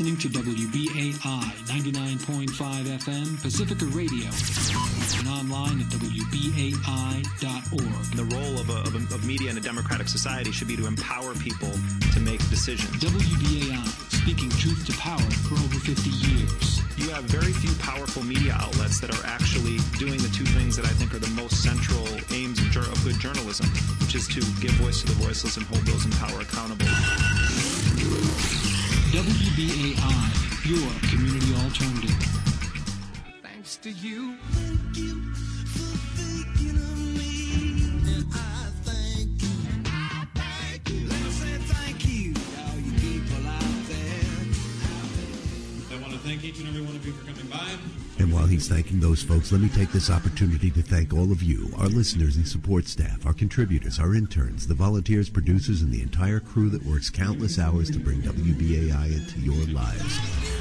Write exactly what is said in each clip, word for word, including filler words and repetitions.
listening to W B A I ninety-nine point five F M Pacifica Radio and online at W B A I dot org. The role of, a, of, a, of media in a democratic society should be to empower people to make decisions. W B A I, speaking truth to power for over fifty years. You have very few powerful media outlets that are actually doing the two things that I think are the most central aims of, of good journalism, which is to give voice to the voiceless and hold those in power accountable. W B A I, your community alternative. Thanks to you. Thank you for thinking of me. And I thank you. I thank you. Let me say thank you to all you people out there. I want to thank each and every one of you for coming by. And while he's thanking those folks, let me take this opportunity to thank all of you, our listeners and support staff, our contributors, our interns, the volunteers, producers, and the entire crew that works countless hours to bring W B A I into your lives.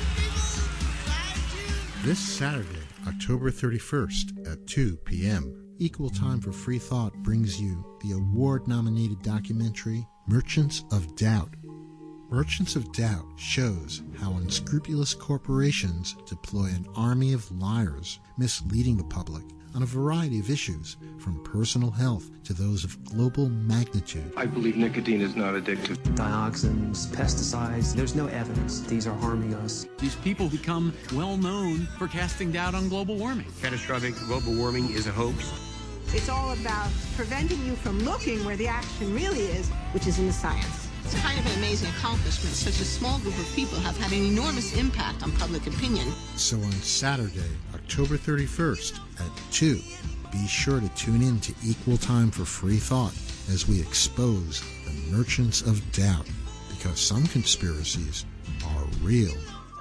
This Saturday, October thirty-first at two p.m., Equal Time for Free Thought brings you the award-nominated documentary Merchants of Doubt. Merchants of Doubt shows how unscrupulous corporations deploy an army of liars, misleading the public on a variety of issues, from personal health to those of global magnitude. I believe nicotine is not addictive. Dioxins, pesticides, there's no evidence these are harming us. These people become well known for casting doubt on global warming. Catastrophic global warming is a hoax. It's all about preventing you from looking where the action really is, which is in the science. It's kind of an amazing accomplishment. Such a small group of people have had an enormous impact on public opinion. So on Saturday, October thirty-first at two, be sure to tune in to Equal Time for Free Thought as we expose the Merchants of Doubt, because some conspiracies are real.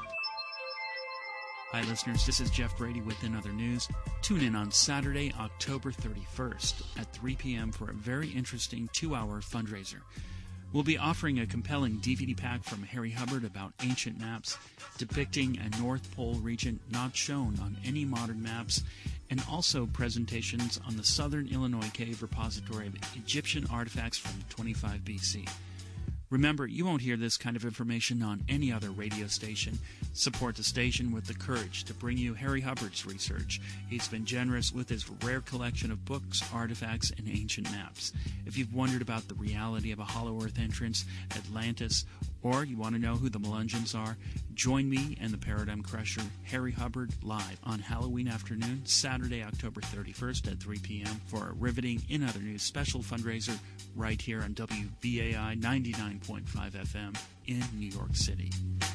Hi listeners, this is Jeff Brady with In Other News. Tune in on Saturday, October thirty-first at three p.m. for a very interesting two-hour fundraiser. We'll be offering a compelling D V D pack from Harry Hubbard about ancient maps depicting a North Pole region not shown on any modern maps, and also presentations on the Southern Illinois Cave repository of Egyptian artifacts from twenty-five B C. Remember, you won't hear this kind of information on any other radio station. Support the station with the courage to bring you Harry Hubbard's research. He's been generous with his rare collection of books, artifacts, and ancient maps. If you've wondered about the reality of a Hollow Earth entrance, Atlantis, or you want to know who the Melungeons are, join me and the Paradigm Crusher, Harry Hubbard, live on Halloween afternoon, Saturday, October thirty-first at three p.m. for a riveting In Other News special fundraiser right here on W B A I ninety-nine point five F M in New York City.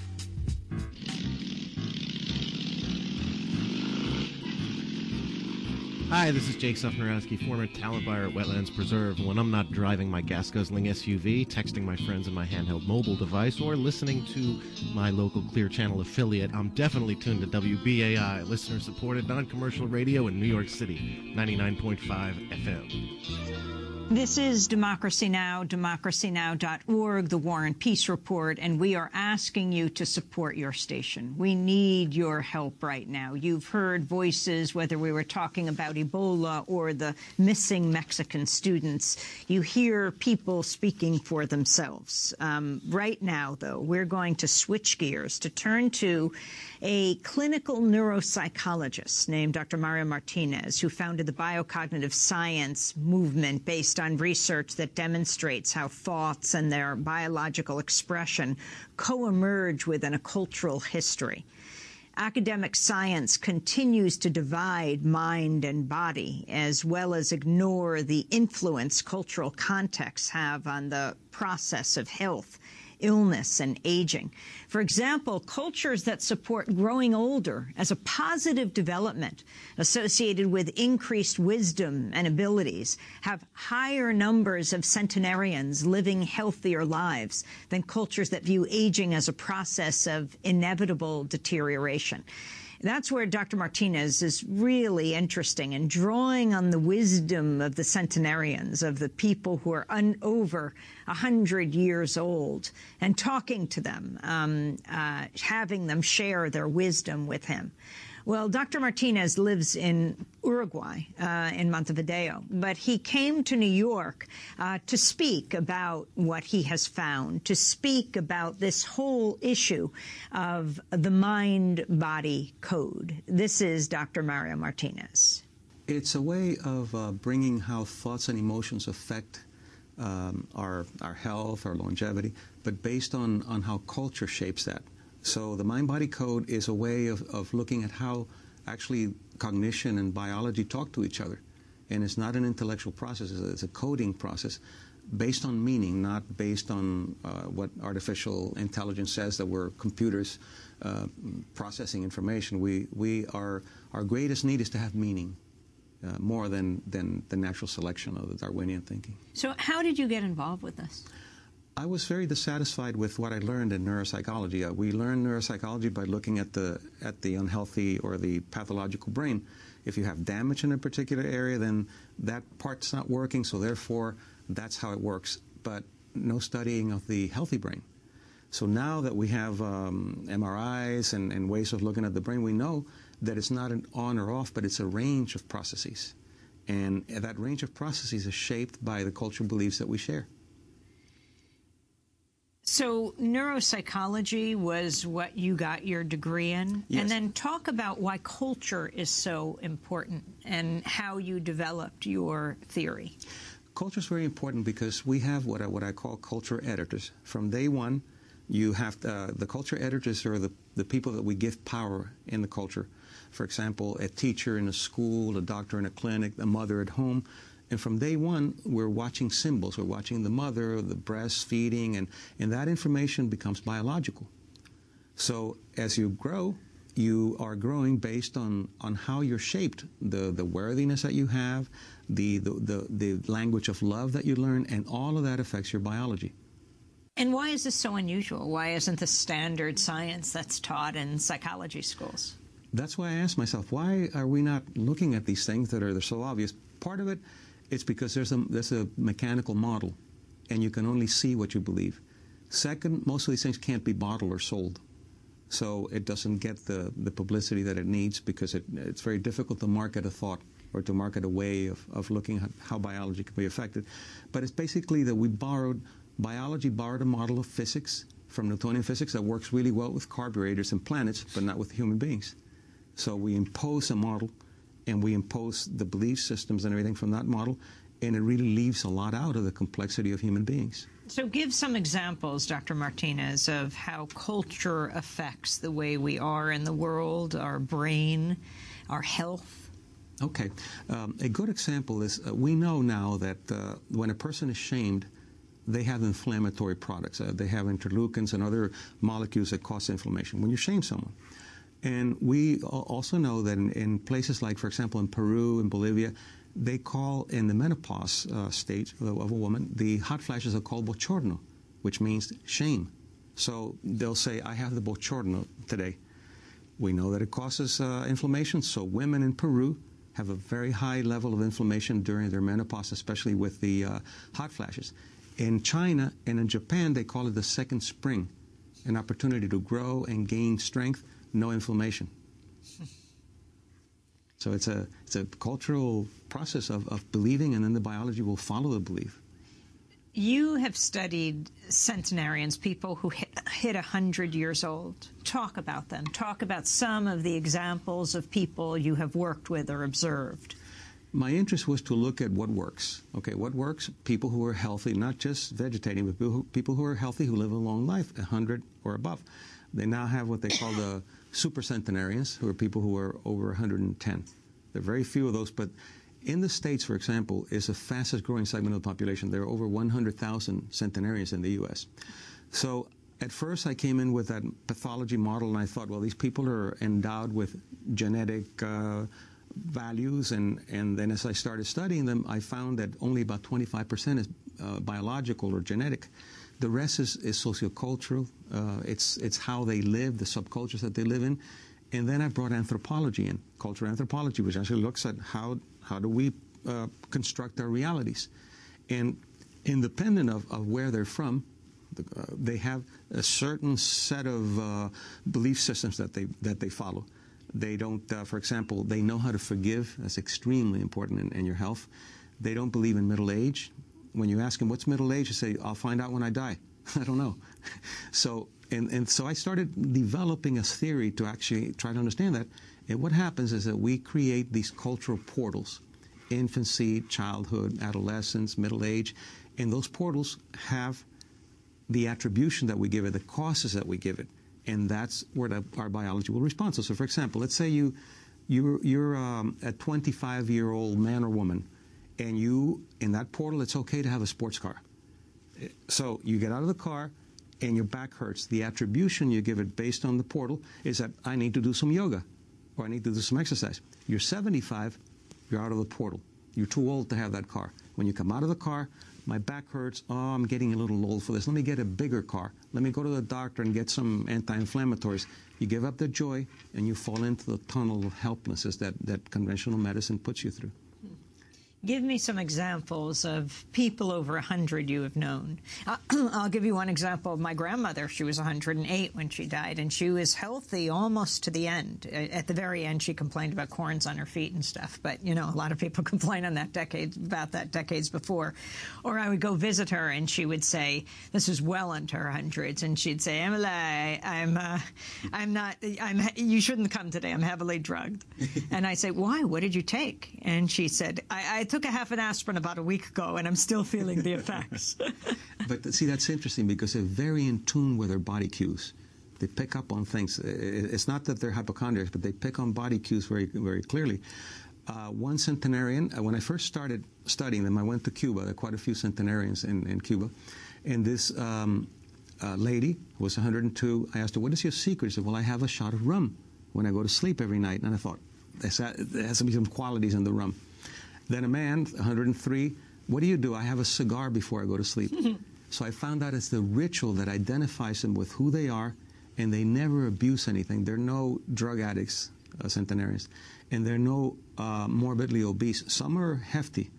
Hi, this is Jake Sufnerowski, former talent buyer at Wetlands Preserve. When I'm not driving my gas-guzzling S U V, texting my friends on my handheld mobile device, or listening to my local Clear Channel affiliate, I'm definitely tuned to W B A I, listener-supported non-commercial radio in New York City, ninety-nine point five F M. This is Democracy Now!, democracy now dot org, the War and Peace Report, and we are asking you to support your station. We need your help right now. You've heard voices, whether we were talking about Ebola or the missing Mexican students. You hear people speaking for themselves. Um, right now, though, we're going to switch gears to turn to a clinical neuropsychologist named Doctor Mario Martinez, who founded the biocognitive science movement based on research that demonstrates how thoughts and their biological expression co-emerge within a cultural history. Academic science continues to divide mind and body, as well as ignore the influence cultural contexts have on the process of health, illness, and aging. For example, cultures that support growing older as a positive development associated with increased wisdom and abilities have higher numbers of centenarians living healthier lives than cultures that view aging as a process of inevitable deterioration. That's where Doctor Martinez is really interesting in drawing on the wisdom of the centenarians, of the people who are un- over one hundred years old, and talking to them, um, uh, having them share their wisdom with him. Well, Doctor Martinez lives in Uruguay, uh, in Montevideo, but he came to New York uh, to speak about what he has found, to speak about this whole issue of the mind-body code. This is Doctor Mario Martinez. It's a way of uh, bringing how thoughts and emotions affect um, our, our health, our longevity, but based on, on how culture shapes that. So the mind-body code is a way of, of looking at how actually cognition and biology talk to each other. And it's not an intellectual process, it's a coding process based on meaning, not based on uh, what artificial intelligence says that we're computers uh, processing information. We, we are, our greatest need is to have meaning. Uh, more than, than the natural selection of the Darwinian thinking. So how did you get involved with this? I was very dissatisfied with what I learned in neuropsychology. Uh, we learn neuropsychology by looking at the, at the unhealthy or the pathological brain. If you have damage in a particular area, then that part's not working, so therefore that's how it works. But no studying of the healthy brain. So now that we have um, M R Is and, and ways of looking at the brain, we know that it's not an on or off, but it's a range of processes. And that range of processes is shaped by the cultural beliefs that we share. So neuropsychology was what you got your degree in? Yes. And then talk about why culture is so important and how you developed your theory. Culture is very important because we have what I, what I call culture editors. From day one, you have to, uh, the culture editors are the, the people that we give power in the culture. For example, a teacher in a school, a doctor in a clinic, a mother at home. And from day one, we're watching symbols. We're watching the mother, the breastfeeding, and, and that information becomes biological. So as you grow, you are growing based on, on how you're shaped, the, the worthiness that you have, the, the, the, the language of love that you learn, and all of that affects your biology. And why is this so unusual? Why isn't this standard science that's taught in psychology schools? That's why I asked myself, why are we not looking at these things that are so obvious? Part of it, it's because there's a, there's a mechanical model, and you can only see what you believe. Second, most of these things can't be bottled or sold. So it doesn't get the, the publicity that it needs because it, it's very difficult to market a thought or to market a way of, of looking at how biology can be affected. But it's basically that we borrowed, biology borrowed a model of physics from Newtonian physics that works really well with carburetors and planets, but not with human beings. So we impose a model, and we impose the belief systems and everything from that model, and it really leaves a lot out of the complexity of human beings. So give some examples, Doctor Martinez, of how culture affects the way we are in the world, our brain, our health. Okay. Um, a good example is uh, we know now that uh, when a person is shamed, they have inflammatory products. Uh, they have interleukins and other molecules that cause inflammation when you shame someone. And we also know that in, in places like, for example, in Peru and Bolivia, they call in the menopause uh, stage of, of a woman, the hot flashes are called bochorno, which means shame. So they'll say, I have the bochorno today. We know that it causes uh, inflammation, so women in Peru have a very high level of inflammation during their menopause, especially with the uh, hot flashes. In China and in Japan, they call it the second spring, an opportunity to grow and gain strength. No inflammation. So it's a it's a cultural process of, of believing, and then the biology will follow the belief. You have studied centenarians, people who hit, hit one hundred years old. Talk about them. Talk about some of the examples of people you have worked with or observed. My interest was to look at what works. Okay, what works? People who are healthy, not just vegetating, but people who, people who are healthy, who live a long life, one hundred or above. They now have what they call the supercentenarians, who are people who are over one hundred ten. There are very few of those, but in the States, for example, is the fastest growing segment of the population. There are over one hundred thousand centenarians in the U S So at first I came in with that pathology model, and I thought, well, these people are endowed with genetic uh, values, and, and then as I started studying them, I found that only about twenty-five percent is uh, biological or genetic. The rest is, is sociocultural. Uh, it's, it's how they live, the subcultures that they live in. And then I brought anthropology in, cultural anthropology, which actually looks at how, how do we uh, construct our realities. And independent of, of where they're from, the, uh, they have a certain set of uh, belief systems that they, that they follow. They don't, uh, for example, they know how to forgive. That's extremely important in, in your health. They don't believe in middle age. When you ask them, what's middle age? You say, I'll find out when I die. I don't know. So, and, and so I started developing a theory to actually try to understand that. And what happens is that we create these cultural portals, infancy, childhood, adolescence, middle age, and those portals have the attribution that we give it, the causes that we give it, and that's where the, our biology will respond. So, so, for example, let's say you, you're, you're um, a twenty-five-year-old man or woman, and you, in that portal, it's okay to have a sports car. So you get out of the car, and your back hurts. The attribution you give it based on the portal is that I need to do some yoga, or I need to do some exercise. You're seventy-five, you're out of the portal. You're too old to have that car. When you come out of the car, my back hurts. Oh, I'm getting a little old for this. Let me get a bigger car. Let me go to the doctor and get some anti-inflammatories. You give up the joy, and you fall into the tunnel of helplessness that, that conventional medicine puts you through. Give me some examples of people over one hundred you have known. I'll give you one example of my grandmother. She was one hundred eight when she died, and she was healthy almost to the end. At the very end, she complained about corns on her feet and stuff. But, you know, a lot of people complain on that decade, about that decades before. Or I would go visit her, and she would say, this was well into her hundreds, and she'd say, Emily, I'm, uh, I'm not, I'm, you shouldn't come today. I'm heavily drugged. And I say, why? What did you take? And she said, I, I took a half an aspirin about a week ago, and I'm still feeling the effects. But see, that's interesting because they're very in tune with their body cues. They pick up on things. It's not that they're hypochondriacs, but they pick on body cues very, very clearly. Uh, one centenarian, uh, when I first started studying them, I went to Cuba. There are quite a few centenarians in, in Cuba. And this um, uh, lady who was one hundred two, I asked her, what is your secret? She said, well, I have a shot of rum when I go to sleep every night. And I thought, there has to be some qualities in the rum. Then a man, one hundred three, what do you do? I have a cigar before I go to sleep. So I found out it's the ritual that identifies them with who they are, and they never abuse anything. They're no drug addicts, uh, centenarians, and they're no uh, morbidly obese. Some are hefty,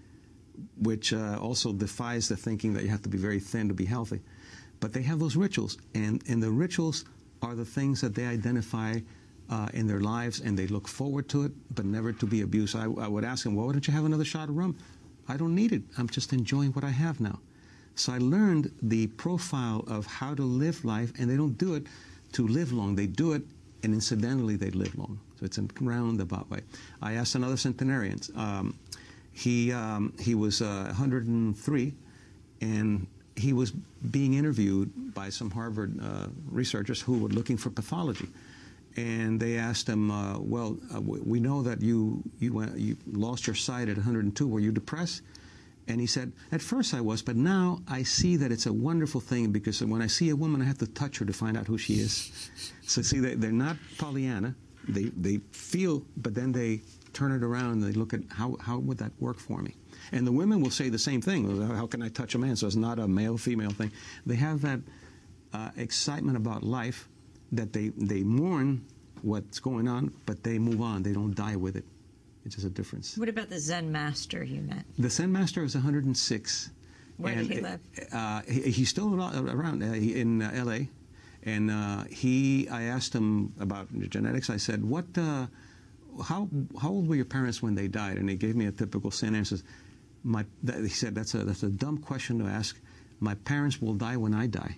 which uh, also defies the thinking that you have to be very thin to be healthy. But they have those rituals, and, and the rituals are the things that they identify Uh, in their lives, and they look forward to it, but never to be abused. I, I would ask them, well, why don't you have another shot of rum? I don't need it. I'm just enjoying what I have now. So I learned the profile of how to live life, and they don't do it to live long. They do it, and incidentally, they live long. So it's a roundabout way. I asked another centenarian. Um, he, um, he was uh, one hundred three, and he was being interviewed by some Harvard uh, researchers who were looking for pathology. And they asked him, uh, well, uh, we know that you, you, went, you lost your sight at one hundred two. Were you depressed? And he said, at first I was, but now I see that it's a wonderful thing because when I see a woman, I have to touch her to find out who she is. So see, they, they're not Pollyanna. They, they feel, but then they turn it around and they look at how, how would that work for me? And the women will say the same thing. How can I touch a man? So it's not a male-female thing. They have that uh, excitement about life, that they, they mourn what's going on, but they move on. They don't die with it. It's just a difference. What about the Zen master you met? The Zen master was one hundred six. Where and, did he live? Uh, he, he's still around uh, in uh, L A. And uh, he, I asked him about genetics. I said, "What? Uh, how how old were your parents when they died?" And he gave me a typical Zen answer. My, that, he said, "That's a that's a dumb question to ask. My parents will die when I die."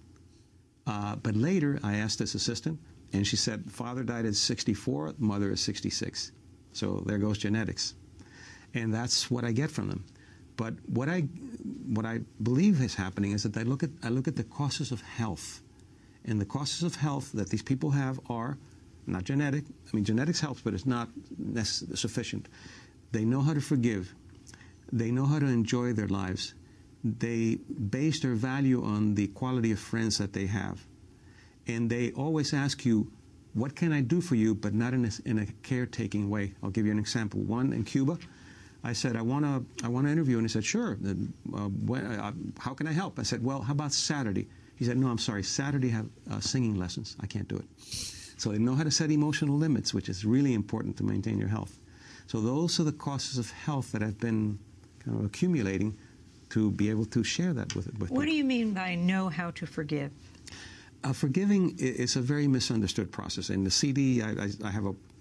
Uh, but later, I asked his assistant, and she said, father died at sixty-four, mother is sixty-six. So there goes genetics. And that's what I get from them. But what I what I believe is happening is that I look at I look at the causes of health. And the causes of health that these people have are not genetic. I mean, genetics helps, but it's not sufficient. They know how to forgive. They know how to enjoy their lives. They base their value on the quality of friends that they have. And they always ask you, what can I do for you, but not in a, in a caretaking way. I'll give you an example. One in Cuba, I said, I want to I want to interview. And he said, sure. Uh, when, uh, how can I help? I said, well, how about Saturday? He said, no, I'm sorry. Saturday have uh, singing lessons. I can't do it. So they know how to set emotional limits, which is really important to maintain your health. So those are the causes of health that have been kind of accumulating to be able to share that with, with What people. do you mean by know how to forgive? Uh, forgiving is a very misunderstood process. In the C D, I, I, I have a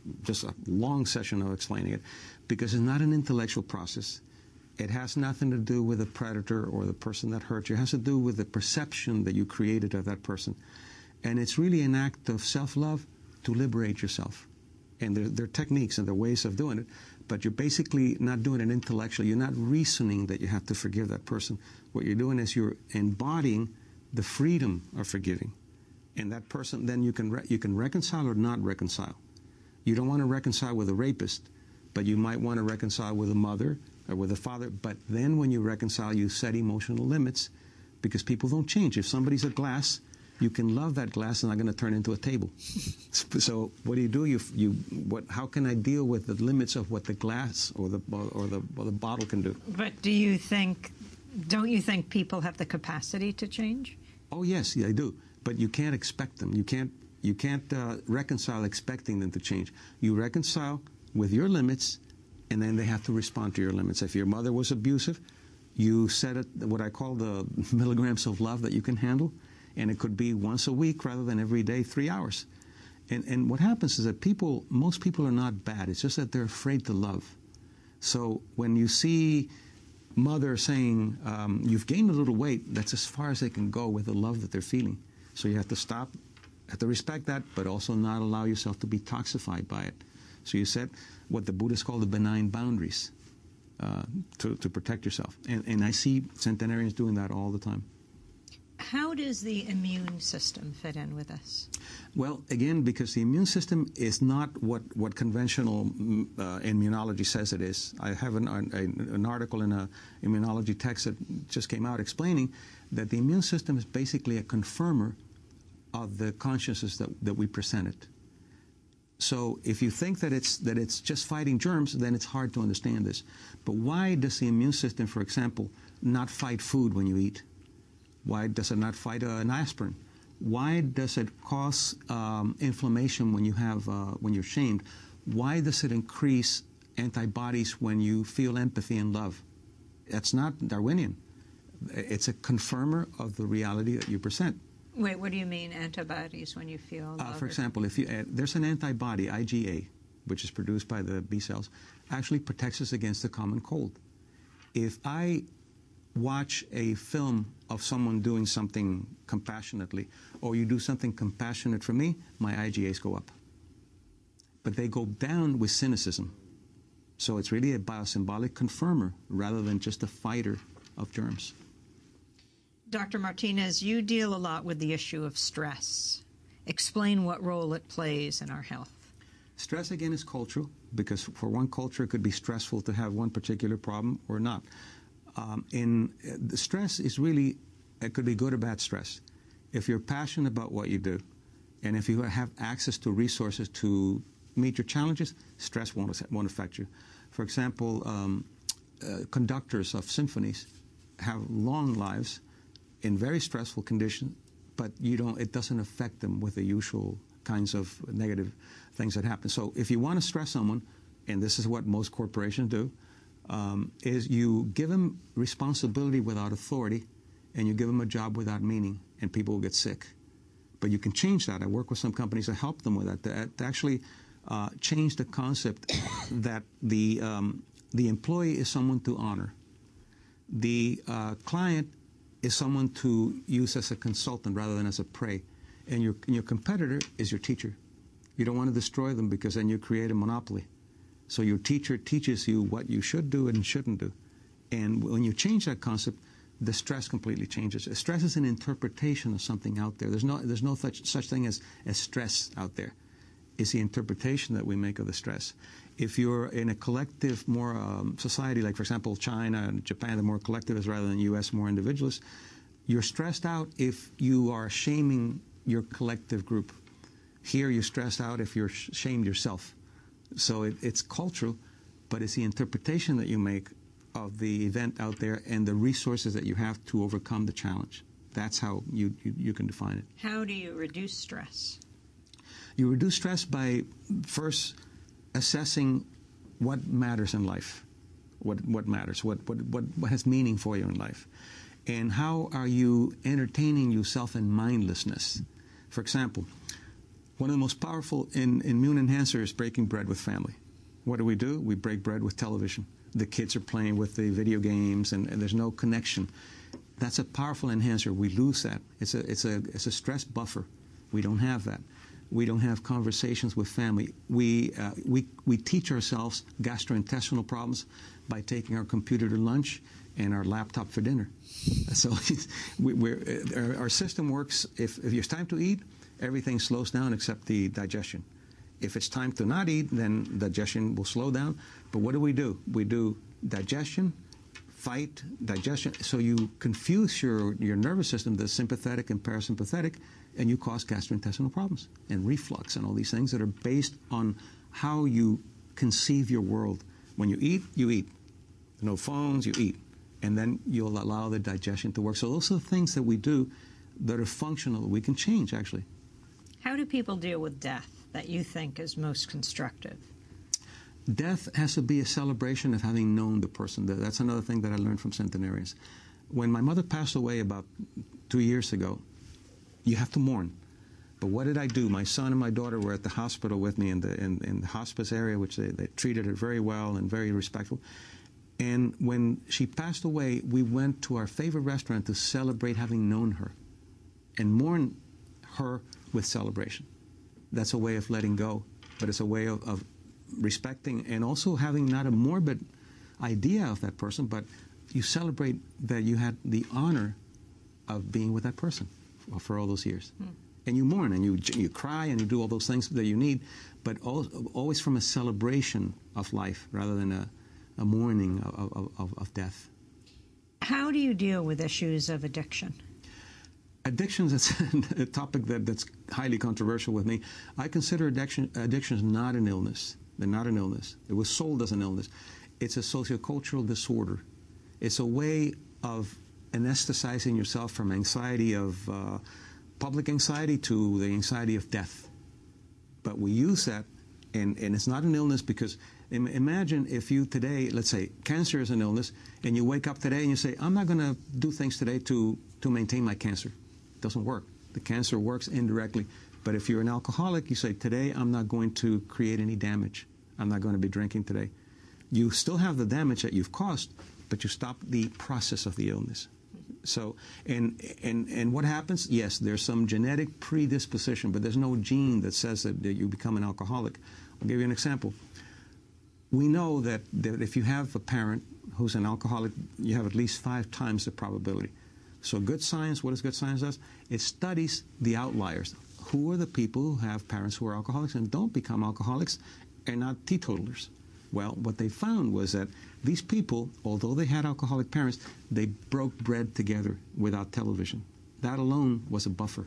just a long session of explaining it, because it's not an intellectual process. It has nothing to do with the predator or the person that hurt you. It has to do with the perception that you created of that person. And it's really an act of self-love to liberate yourself. And there, there are techniques and there are ways of doing it, but you're basically not doing it intellectually. You're not reasoning that you have to forgive that person. What you're doing is you're embodying the freedom of forgiving. And that person, then you can, re you can reconcile or not reconcile. You don't want to reconcile with a rapist, but you might want to reconcile with a mother or with a father. But then when you reconcile, you set emotional limits, because people don't change. If somebody's a glass, you can love that glass and not going to turn into a table. So what do you do? You, you, what, how can I deal with the limits of what the glass or the, or the, or the bottle can do? But do you think, don't you think people have the capacity to change? Oh, yes, yeah, I do. But you can't expect them. You can't, you can't uh, reconcile expecting them to change. You reconcile with your limits, and then they have to respond to your limits. If your mother was abusive, you set it, what I call the milligrams of love that you can handle, and it could be once a week rather than every day, three hours. And, and what happens is that people, most people are not bad. It's just that they're afraid to love. So when you see mother saying, um, you've gained a little weight, that's as far as they can go with the love that they're feeling. So you have to stop, have to respect that, but also not allow yourself to be toxified by it. So you set what the Buddhists call the benign boundaries uh, to, to protect yourself. And, and I see centenarians doing that all the time. How does the immune system fit in with this? Well, again, because the immune system is not what, what conventional uh, immunology says it is. I have an, an, an article in an immunology text that just came out explaining that the immune system is basically a confirmer of the consciousness that, that we presented. So if you think that it's, that it's just fighting germs, then it's hard to understand this. But why does the immune system, for example, not fight food when you eat? Why does it not fight uh, an aspirin? Why does it cause um, inflammation when you have uh, when you're shamed? Why does it increase antibodies when you feel empathy and love? That's not Darwinian. It's a confirmer of the reality that you present. Wait, what do you mean antibodies when you feel love? Uh, for example, if you uh, there's an antibody, I G A, which is produced by the B cells, actually protects us against the common cold. If I watch a film of someone doing something compassionately, or you do something compassionate for me, my I G As go up. But they go down with cynicism. So it's really a biosymbolic confirmer rather than just a fighter of germs. Doctor Martinez, you deal a lot with the issue of stress. Explain what role it plays in our health. Stress, again, is cultural, because for one culture it could be stressful to have one particular problem or not. Um, in uh, the stress is really, it could be good or bad stress. If you're passionate about what you do, and if you have access to resources to meet your challenges, stress won't, won't affect you. For example, um, uh, conductors of symphonies have long lives in very stressful conditions, but you don't, it doesn't affect them with the usual kinds of negative things that happen. So if you want to stress someone, and this is what most corporations do, Um, is you give them responsibility without authority, and you give them a job without meaning, and people will get sick. But you can change that. I work with some companies to help them with that, to, to actually uh, change the concept that the, um, the employee is someone to honor. The uh, client is someone to use as a consultant rather than as a prey. And your, and your competitor is your teacher. You don't want to destroy them, because then you create a monopoly. So your teacher teaches you what you should do and shouldn't do. And when you change that concept, the stress completely changes. Stress is an interpretation of something out there. There's no, there's no such, such thing as, as stress out there. It's the interpretation that we make of the stress. If you're in a collective, more um, society, like, for example, China and Japan, they're more collectivist rather than U S, more individualist, you're stressed out if you are shaming your collective group. Here, you're stressed out if you're sh shamed yourself. So it, it's cultural, but it's the interpretation that you make of the event out there and the resources that you have to overcome the challenge. That's how you, you, you can define it. How do you reduce stress? You reduce stress by first assessing what matters in life, what, what matters, what, what, what, what has meaning for you in life, and how are you entertaining yourself in mindlessness. For example, One of the most powerful in, immune enhancers is breaking bread with family. What do we do? We break bread with television. The kids are playing with the video games, and, and there's no connection. That's a powerful enhancer. We lose that. It's a, it's a, it's a stress buffer. We don't have that. We don't have conversations with family. We, uh, we, we teach ourselves gastrointestinal problems by taking our computer to lunch and our laptop for dinner. So we, we're, our, our system works, if, if it's time to eat, everything slows down except the digestion. If it's time to not eat, then digestion will slow down. But what do we do? We do digestion, fight, digestion. So you confuse your, your nervous system, the sympathetic and parasympathetic, and you cause gastrointestinal problems and reflux and all these things that are based on how you conceive your world. When you eat, you eat. No phones, you eat. And then you'll allow the digestion to work. So those are the things that we do that are functional, that we can change, actually. How do people deal with death that you think is most constructive? Death has to be a celebration of having known the person. That's another thing that I learned from centenarians. When my mother passed away about two years ago, you have to mourn. But what did I do? My son and my daughter were at the hospital with me in the, in, in the hospice area, which they, they treated her very well and very respectful. And when she passed away, we went to our favorite restaurant to celebrate having known her and mourn her with celebration. That's a way of letting go, but it's a way of, of respecting and also having not a morbid idea of that person, but you celebrate that you had the honor of being with that person for all those years. Hmm. And you mourn and you you cry and you do all those things that you need, but always from a celebration of life rather than a, a mourning of, of, of death. How do you deal with issues of addiction? Addictions is a topic that, that's highly controversial with me. I consider addiction addictions not an illness. They're not an illness. It was sold as an illness. It's a sociocultural disorder. It's a way of anesthetizing yourself from anxiety of uh, public anxiety to the anxiety of death. But we use that, and, and it's not an illness because im imagine if you today, let's say cancer is an illness, and you wake up today and you say, I'm not going to do things today to, to maintain my cancer. It doesn't work. The cancer works indirectly. But if you're an alcoholic, you say, today I'm not going to create any damage. I'm not going to be drinking today. You still have the damage that you've caused, but you stop the process of the illness. So, and, and, and what happens? Yes, there's some genetic predisposition, but there's no gene that says that, that you become an alcoholic. I'll give you an example. We know that, that if you have a parent who's an alcoholic, you have at least five times the probability. So good science, what does good science does? It studies the outliers. Who are the people who have parents who are alcoholics and don't become alcoholics and not teetotalers? Well, what they found was that these people, although they had alcoholic parents, they broke bread together without television. That alone was a buffer.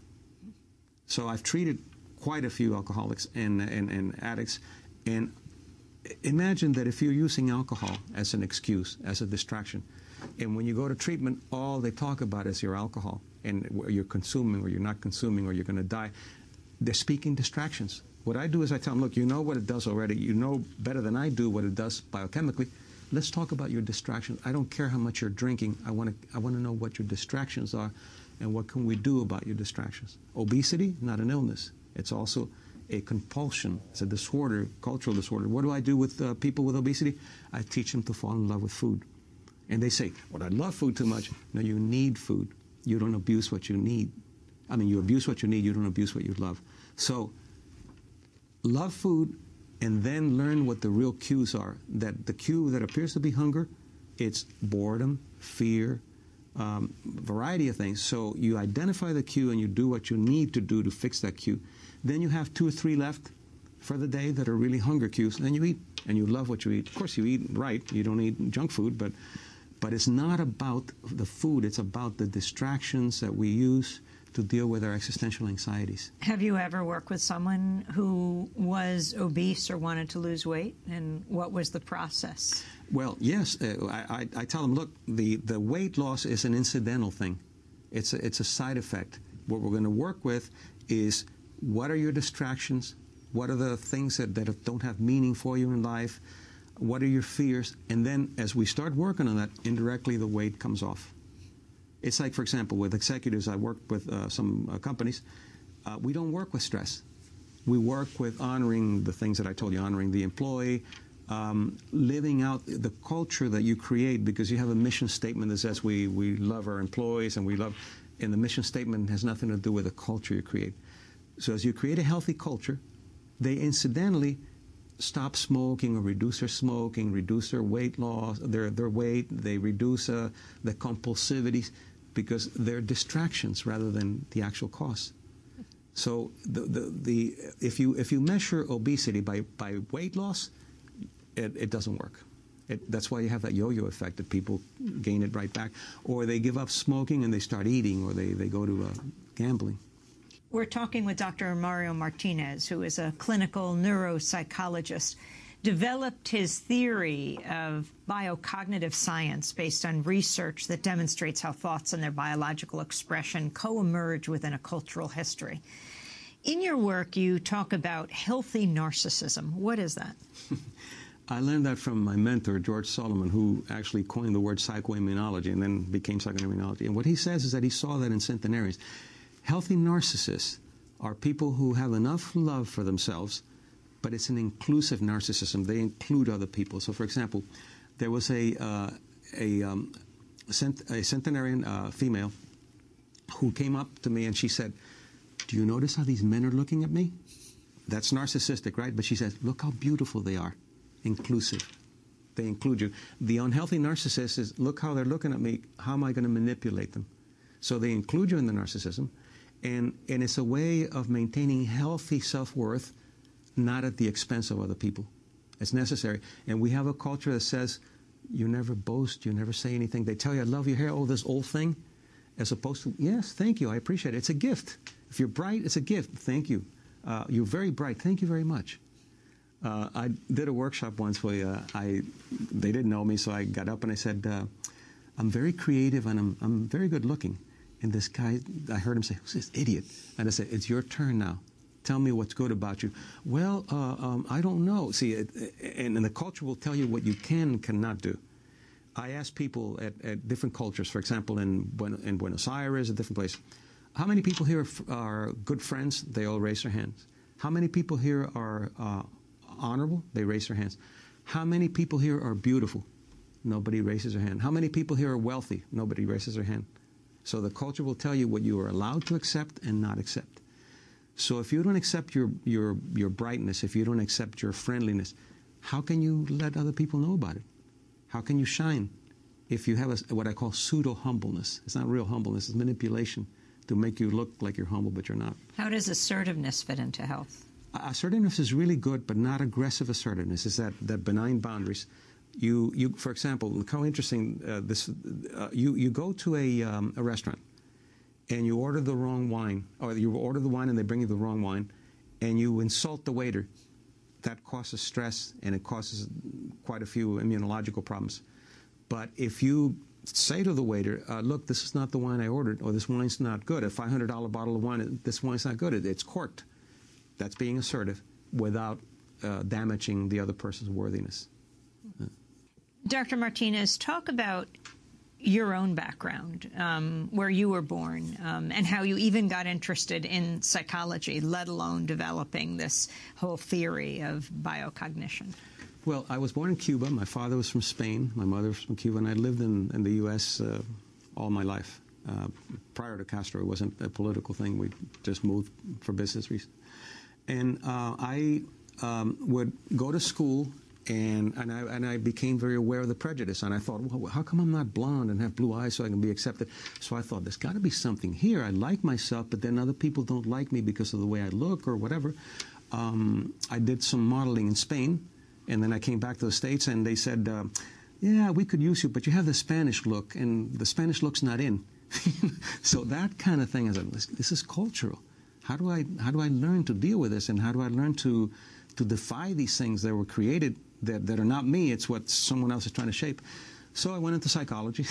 So I've treated quite a few alcoholics and, and, and addicts, and imagine that if you're using alcohol as an excuse, as a distraction, and when you go to treatment, all they talk about is your alcohol, and you're consuming or you're not consuming or you're going to die. They're speaking distractions. What I do is I tell them, look, you know what it does already. You know better than I do what it does biochemically. Let's talk about your distractions. I don't care how much you're drinking. I want to I want to know what your distractions are and what can we do about your distractions. Obesity, not an illness. It's also a compulsion. It's a disorder, cultural disorder. What do I do with uh, people with obesity? I teach them to fall in love with food. And they say, well, I love food too much. No, you need food. You don't abuse what you need. I mean, you abuse what you need. You don't abuse what you love. So love food and then learn what the real cues are. That the cue that appears to be hunger, it's boredom, fear, um, variety of things. So you identify the cue and you do what you need to do to fix that cue. Then you have two or three left for the day that are really hunger cues. And then you eat, and you love what you eat. Of course, you eat right. You don't eat junk food, but but it's not about the food. It's about the distractions that we use to deal with our existential anxieties. Have you ever worked with someone who was obese or wanted to lose weight, and what was the process? Well, yes. Uh, I, I, I tell them, look, the, the weight loss is an incidental thing. It's a, it's a side effect. What we're going to work with is what are your distractions? What are the things that, that don't have meaning for you in life? What are your fears? And then as we start working on that, indirectly the weight comes off. It's like, for example, with executives, I work with uh, some uh, companies. Uh, we don't work with stress. We work with honoring the things that I told you, honoring the employee, um, living out the culture that you create, because you have a mission statement that says we, we love our employees and we love, and the mission statement has nothing to do with the culture you create. So as you create a healthy culture, they incidentally stop smoking or reduce their smoking, reduce their weight loss, their, their weight, they reduce uh, the compulsivities, because they're distractions rather than the actual cause. So the, the, the, if, you, if you measure obesity by, by weight loss, it, it doesn't work. It, that's why you have that yo-yo effect, that people gain it right back. Or they give up smoking and they start eating, or they, they go to uh, gambling. We're talking with Doctor Mario Martinez, who is a clinical neuropsychologist, developed his theory of biocognitive science based on research that demonstrates how thoughts and their biological expression co-emerge within a cultural history. In your work, you talk about healthy narcissism. What is that? I learned that from my mentor, George Solomon, who actually coined the word psychoimmunology and then became psychoimmunology. And what he says is that he saw that in centenarians. Healthy narcissists are people who have enough love for themselves, but it's an inclusive narcissism. They include other people. So, for example, there was a, uh, a, um, cent a centenarian uh, female who came up to me and she said, "Do you notice how these men are looking at me?" That's narcissistic, right? But she says, "Look how beautiful they are." Inclusive. They include you. The unhealthy narcissist is, "Look how they're looking at me. How am I going to manipulate them?" So they include you in the narcissism. And, and it's a way of maintaining healthy self-worth, not at the expense of other people. It's necessary. And we have a culture that says, you never boast, you never say anything. They tell you, "I love your hair," oh, this old thing, as opposed to, "Yes, thank you, I appreciate it. It's a gift. If you're bright, it's a gift. Thank you. Uh, you're very bright. Thank you very much." Uh, I did a workshop once where uh, I, they didn't know me, so I got up and I said, uh, "I'm very creative and I'm, I'm very good looking." And this guy, I heard him say, "Who's this idiot?" And I said, "It's your turn now. Tell me what's good about you." "Well, uh, um, I don't know." See, it, and, and the culture will tell you what you can and cannot do. I ask people at, at different cultures, for example, in, in Buenos Aires, a different place, how many people here are good friends? They all raise their hands. How many people here are uh, honorable? They raise their hands. How many people here are beautiful? Nobody raises their hand. How many people here are wealthy? Nobody raises their hand. So the culture will tell you what you are allowed to accept and not accept. So if you don't accept your, your, your brightness, if you don't accept your friendliness, how can you let other people know about it? How can you shine if you have a, what I call pseudo-humbleness? It's not real humbleness, it's manipulation to make you look like you're humble, but you're not. How does assertiveness fit into health? Assertiveness is really good, but not aggressive assertiveness. It's that, that benign boundaries. You, you, for example, look how interesting uh, this. Uh, you, you go to a, um, a restaurant, and you order the wrong wine, or you order the wine and they bring you the wrong wine, and you insult the waiter. That causes stress, and it causes quite a few immunological problems. But if you say to the waiter, uh, "Look, this is not the wine I ordered," or "This wine's not good," a five hundred dollar bottle of wine, "This wine's not good, it, it's corked." That's being assertive without uh, damaging the other person's worthiness. Uh. Doctor Martinez, talk about your own background, um, where you were born, um, and how you even got interested in psychology, let alone developing this whole theory of biocognition. Well, I was born in Cuba. My father was from Spain. My mother was from Cuba, and I lived in, in the U S uh, all my life. Uh, prior to Castro, it wasn't a political thing. We just moved for business reasons. And uh, I um, would go to school, and, and, I, and I became very aware of the prejudice. And I thought, well, how come I'm not blonde and have blue eyes so I can be accepted? So I thought, there's got to be something here. I like myself, but then other people don't like me because of the way I look or whatever. Um, I did some modeling in Spain, and then I came back to the States, and they said, uh, yeah, we could use you, but you have the Spanish look, and the Spanish look's not in. So that kind of thing, is this, this is cultural. How do I how do I learn to deal with this, and how do I learn to to defy these things that were created that, that are not me? It's what someone else is trying to shape. So I went into psychology,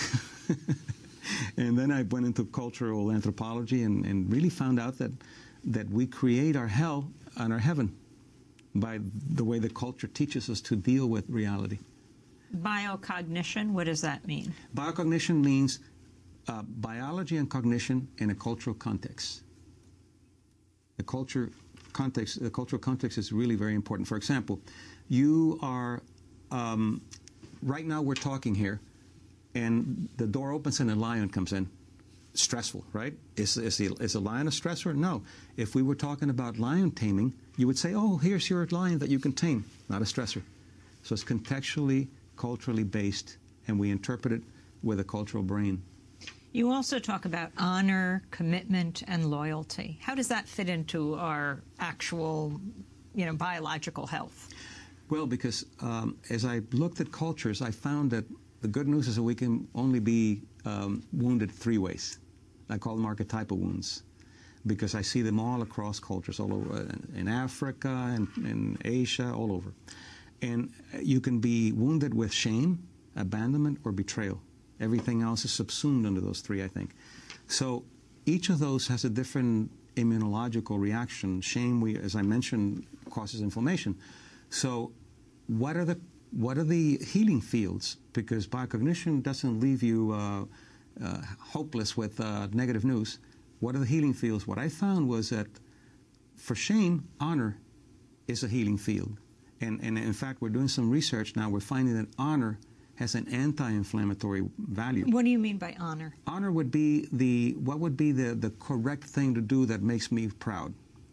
and then I went into cultural anthropology, and, and really found out that that we create our hell and our heaven by the way the culture teaches us to deal with reality. Biocognition, what does that mean? Biocognition means uh, biology and cognition in a cultural context. The culture context, the cultural context is really very important. For example, you are, um, right now we're talking here, and the door opens and a lion comes in. Stressful, right? Is, is, the, is a lion a stressor? No. If we were talking about lion taming, you would say, oh, here's your lion that you can tame. Not a stressor. So it's contextually, culturally based, and we interpret it with a cultural brain. You also talk about honor, commitment, and loyalty. How does that fit into our actual, you know, biological health? Well, because um, as I looked at cultures, I found that the good news is that we can only be um, wounded three ways. I call them archetypal wounds, because I see them all across cultures, all over, in Africa and in Asia, all over. And you can be wounded with shame, abandonment, or betrayal. Everything else is subsumed under those three, I think. So each of those has a different immunological reaction. Shame, we, as I mentioned, causes inflammation. So what are the what are the healing fields? Because biocognition doesn't leave you uh, uh, hopeless with uh, negative news. What are the healing fields? What I found was that for shame, honor is a healing field. And, and in fact, we're doing some research now. We're finding that honor has an anti-inflammatory value. What do you mean by honor? Honor would be the, what would be the, the correct thing to do that makes me proud?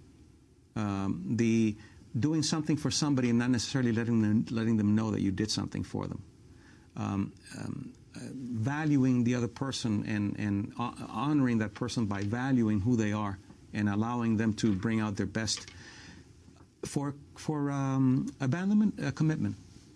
Um, the doing something for somebody and not necessarily letting them, letting them know that you did something for them. Um, um, uh, valuing the other person and, and uh, honoring that person by valuing who they are and allowing them to bring out their best. For, for um, abandonment, uh, commitment.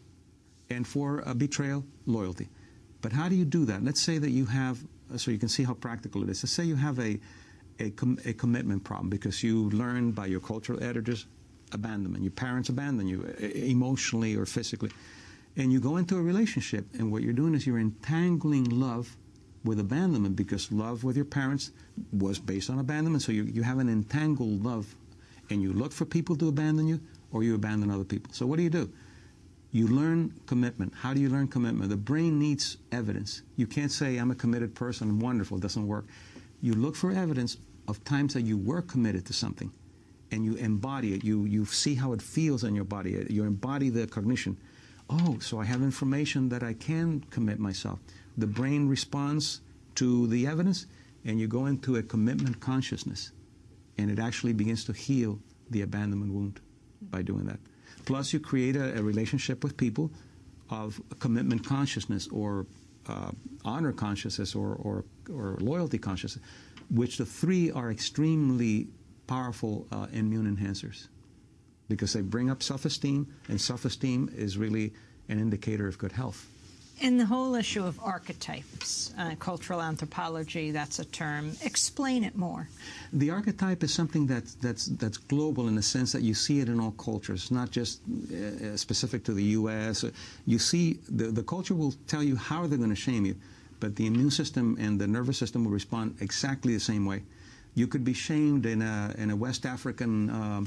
And for uh, betrayal, loyalty. But how do you do that? Let's say that you have, so you can see how practical it is. Let's say you have a, a, com a commitment problem because you learned by your cultural editors abandonment. Your parents abandon you emotionally or physically. And you go into a relationship, and what you're doing is you're entangling love with abandonment, because love with your parents was based on abandonment. So you, you have an entangled love, and you look for people to abandon you, or you abandon other people. So what do you do? You learn commitment. How do you learn commitment? The brain needs evidence. You can't say, I'm a committed person, wonderful, it doesn't work. You look for evidence of times that you were committed to something, and you embody it. You, you see how it feels in your body. You embody the cognition. Oh, so I have information that I can commit myself. The brain responds to the evidence, and you go into a commitment consciousness, and it actually begins to heal the abandonment wound by doing that. Plus, you create a, a relationship with people of commitment consciousness or uh, honor consciousness or, or, or loyalty consciousness, which the three are extremely powerful uh, immune enhancers because they bring up self-esteem, and self-esteem is really an indicator of good health. And the whole issue of archetypes, uh, cultural anthropology, that's a term. Explain it more. The archetype is something that's, that's, that's global in the sense that you see it in all cultures, not just uh, specific to the U S You see, the, the culture will tell you how they're going to shame you, but the immune system and the nervous system will respond exactly the same way. You could be shamed in a, in a West African uh,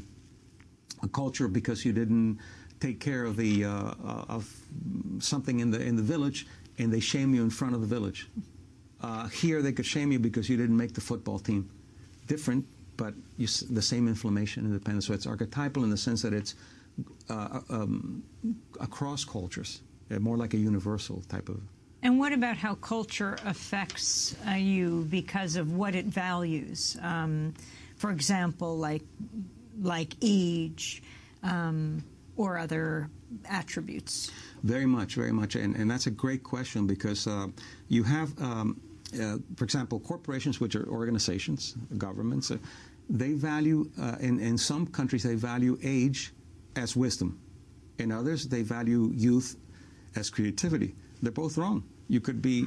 culture because you didn't take care of the uh, of something in the in the village, and they shame you in front of the village. Uh, here, they could shame you because you didn't make the football team. Different, but you, the same inflammation and dependence. So it's archetypal in the sense that it's uh, um, across cultures, uh, more like a universal type of. And what about how culture affects uh, you because of what it values? Um, for example, like like age. Um, or other attributes? Very much, very much. And, and that's a great question because uh, you have, um, uh, for example, corporations, which are organizations, governments, uh, they value, uh, in, in some countries, they value age as wisdom. In others, they value youth as creativity. They're both wrong. You could be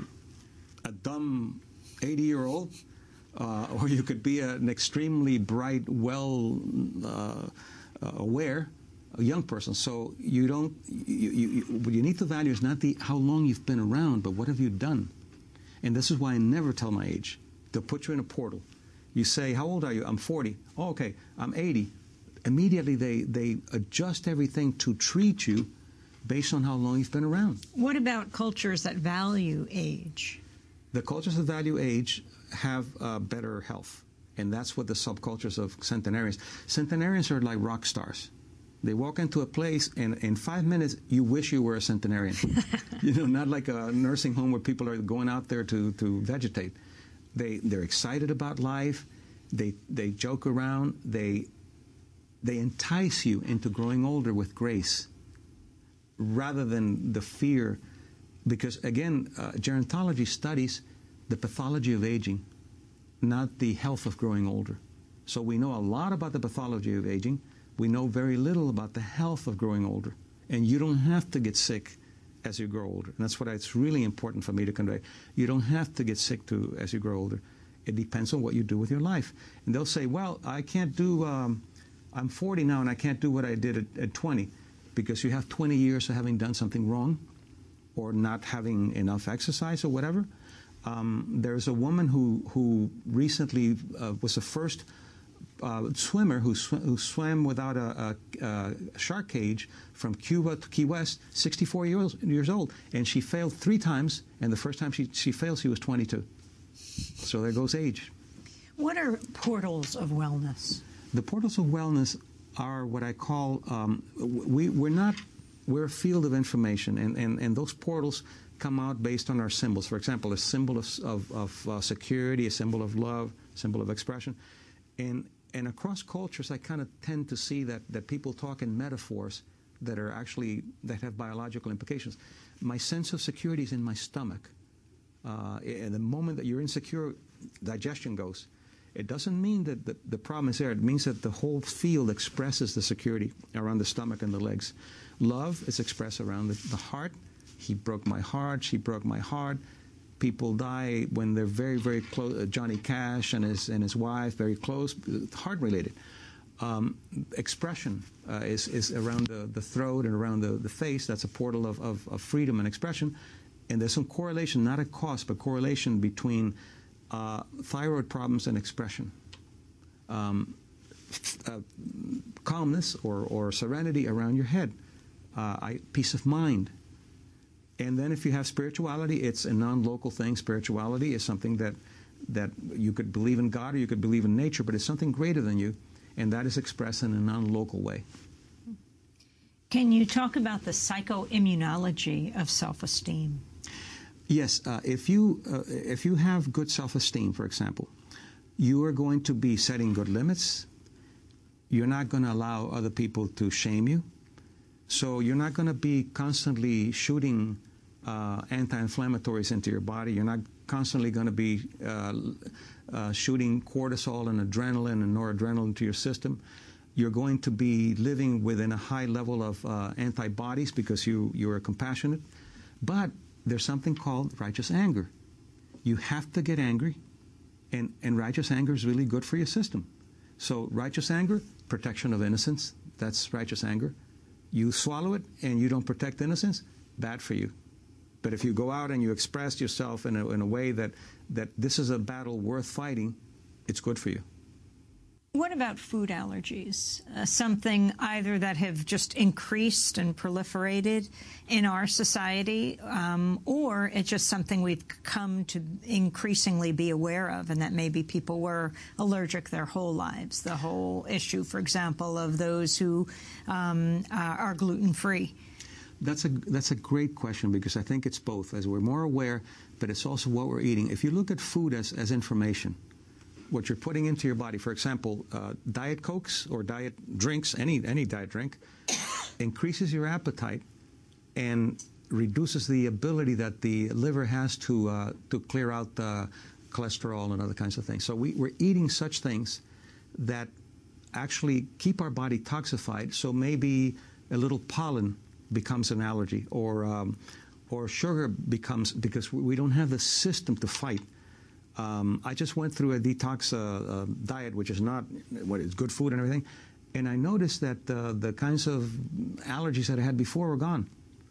a dumb eighty-year-old, uh, or you could be a, an extremely bright, well uh, uh, aware a young person. So you don't, you, you, what you need to value is not the how long you've been around, but what have you done? And this is why I never tell my age. They'll put you in a portal. You say, how old are you? I'm forty. Oh, okay, I'm eighty. Immediately they, they adjust everything to treat you based on how long you've been around. What about cultures that value age? The cultures that value age have uh, better health. And that's what the subcultures of centenarians. Centenarians are like rock stars. They walk into a place, and in five minutes, you wish you were a centenarian. You know, not like a nursing home where people are going out there to, to vegetate. They, they're excited about life. They, they joke around. They, they entice you into growing older with grace rather than the fear. Because, again, uh, gerontology studies the pathology of aging, not the health of growing older. So we know a lot about the pathology of aging. We know very little about the health of growing older. And you don't have to get sick as you grow older. And that's what it's really important for me to convey. You don't have to get sick to, as you grow older. It depends on what you do with your life. And they'll say, well, I can't do, um, I'm forty now and I can't do what I did at, at twenty, because you have twenty years of having done something wrong or not having enough exercise or whatever. Um, there's a woman who, who recently uh, was the first uh, swimmer who, sw who swam without a, a, a shark cage from Cuba to Key West, sixty-four years, years old. And she failed three times, and the first time she, she failed, she was twenty-two. So there goes age. What are portals of wellness? The portals of wellness are what I call, um, we, we're not, we're a field of information, and, and, and those portals come out based on our symbols. For example, a symbol of, of, of uh, security, a symbol of love, a symbol of expression. And, and across cultures, I kind of tend to see that, that people talk in metaphors that are actually, that have biological implications. My sense of security is in my stomach. Uh, and the moment that you're insecure, digestion goes. It doesn't mean that the, the problem is there. It means that the whole field expresses the security around the stomach and the legs. Love is expressed around the, the heart. He broke my heart. She broke my heart. People die when they're very, very close. Uh, Johnny Cash and his and his wife, very close, heart related. Um, expression uh, is is around the, the throat and around the, the face. That's a portal of, of, of freedom and expression. And there's some correlation, not a cause, but correlation between uh, thyroid problems and expression. Um, uh, calmness or, or serenity around your head, uh, I, peace of mind. And then if you have spirituality, it's a non-local thing. Spirituality is something that, that you could believe in God or you could believe in nature, but it's something greater than you, and that is expressed in a non-local way. Can you talk about the psychoimmunology of self-esteem? Yes. Uh, if you, uh, if you have good self-esteem, for example, you are going to be setting good limits. You're not going to allow other people to shame you. So you're not going to be constantly shooting uh, anti-inflammatories into your body. You're not constantly going to be uh, uh, shooting cortisol and adrenaline and noradrenaline into your system. You're going to be living within a high level of uh, antibodies because you, you are compassionate. But there's something called righteous anger. You have to get angry, and, and righteous anger is really good for your system. So righteous anger, protection of innocence, that's righteous anger. You swallow it and you don't protect innocence, bad for you. But if you go out and you express yourself in a, in a way that, that this is a battle worth fighting, it's good for you. What about food allergies? Uh, something either that have just increased and proliferated in our society, um, or it's just something we've come to increasingly be aware of, and that maybe people were allergic their whole lives. The whole issue, for example, of those who um, uh, are gluten-free. That's a, that's a great question, because I think it's both. As we're more aware, but it's also what we're eating. If you look at food as, as information, what you're putting into your body, for example, uh, Diet Cokes or diet drinks, any, any diet drink, increases your appetite and reduces the ability that the liver has to, uh, to clear out uh, cholesterol and other kinds of things. So we, we're eating such things that actually keep our body toxified, so maybe a little pollen becomes an allergy, or, um, or sugar becomes, because we don't have the system to fight. Um, I just went through a detox uh, uh, diet, which is not what is good food and everything, and I noticed that uh, the kinds of allergies that I had before were gone,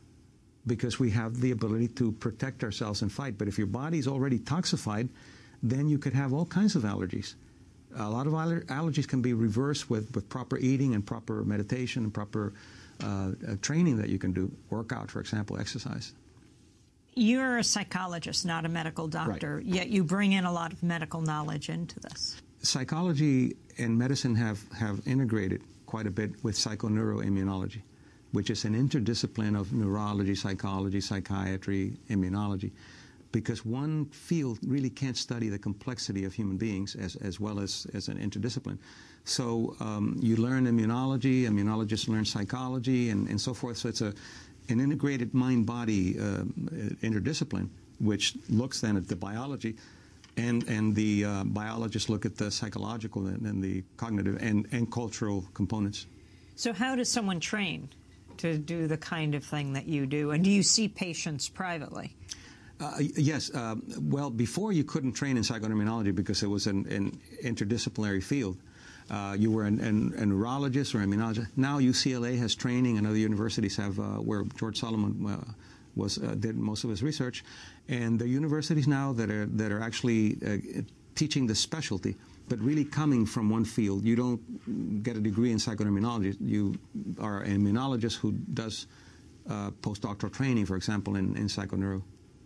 because we have the ability to protect ourselves and fight. But if your body is already toxified, then you could have all kinds of allergies. A lot of aller allergies can be reversed with, with proper eating and proper meditation and proper uh, uh, training that you can do, workout, for example, exercise. You're a psychologist, not a medical doctor, right. Yet you bring in a lot of medical knowledge into this. psychology and medicine have, have integrated quite a bit with psychoneuroimmunology, which is an interdiscipline of neurology, psychology, psychiatry, immunology, because one field really can't study the complexity of human beings as, as well as, as an interdiscipline. So um, you learn immunology, immunologists learn psychology, and, and so forth. So it's a, an integrated mind-body uh, interdiscipline, which looks then at the biology, and, and the uh, biologists look at the psychological and, and the cognitive and, and cultural components. So how does someone train to do the kind of thing that you do? And do you see patients privately? Uh, yes. Uh, well, before you couldn't train in psychoneuroimmunology because it was an, an interdisciplinary field. Uh, you were an, an, a neurologist or immunologist. Now U C L A has training, and other universities have, uh, where George Solomon uh, was uh, did most of his research, and the universities now that are that are actually uh, teaching the specialty, but really coming from one field. You don't get a degree in psychoneuroimmunology. You are an immunologist who does uh, postdoctoral training, for example, in, in psychoneuro.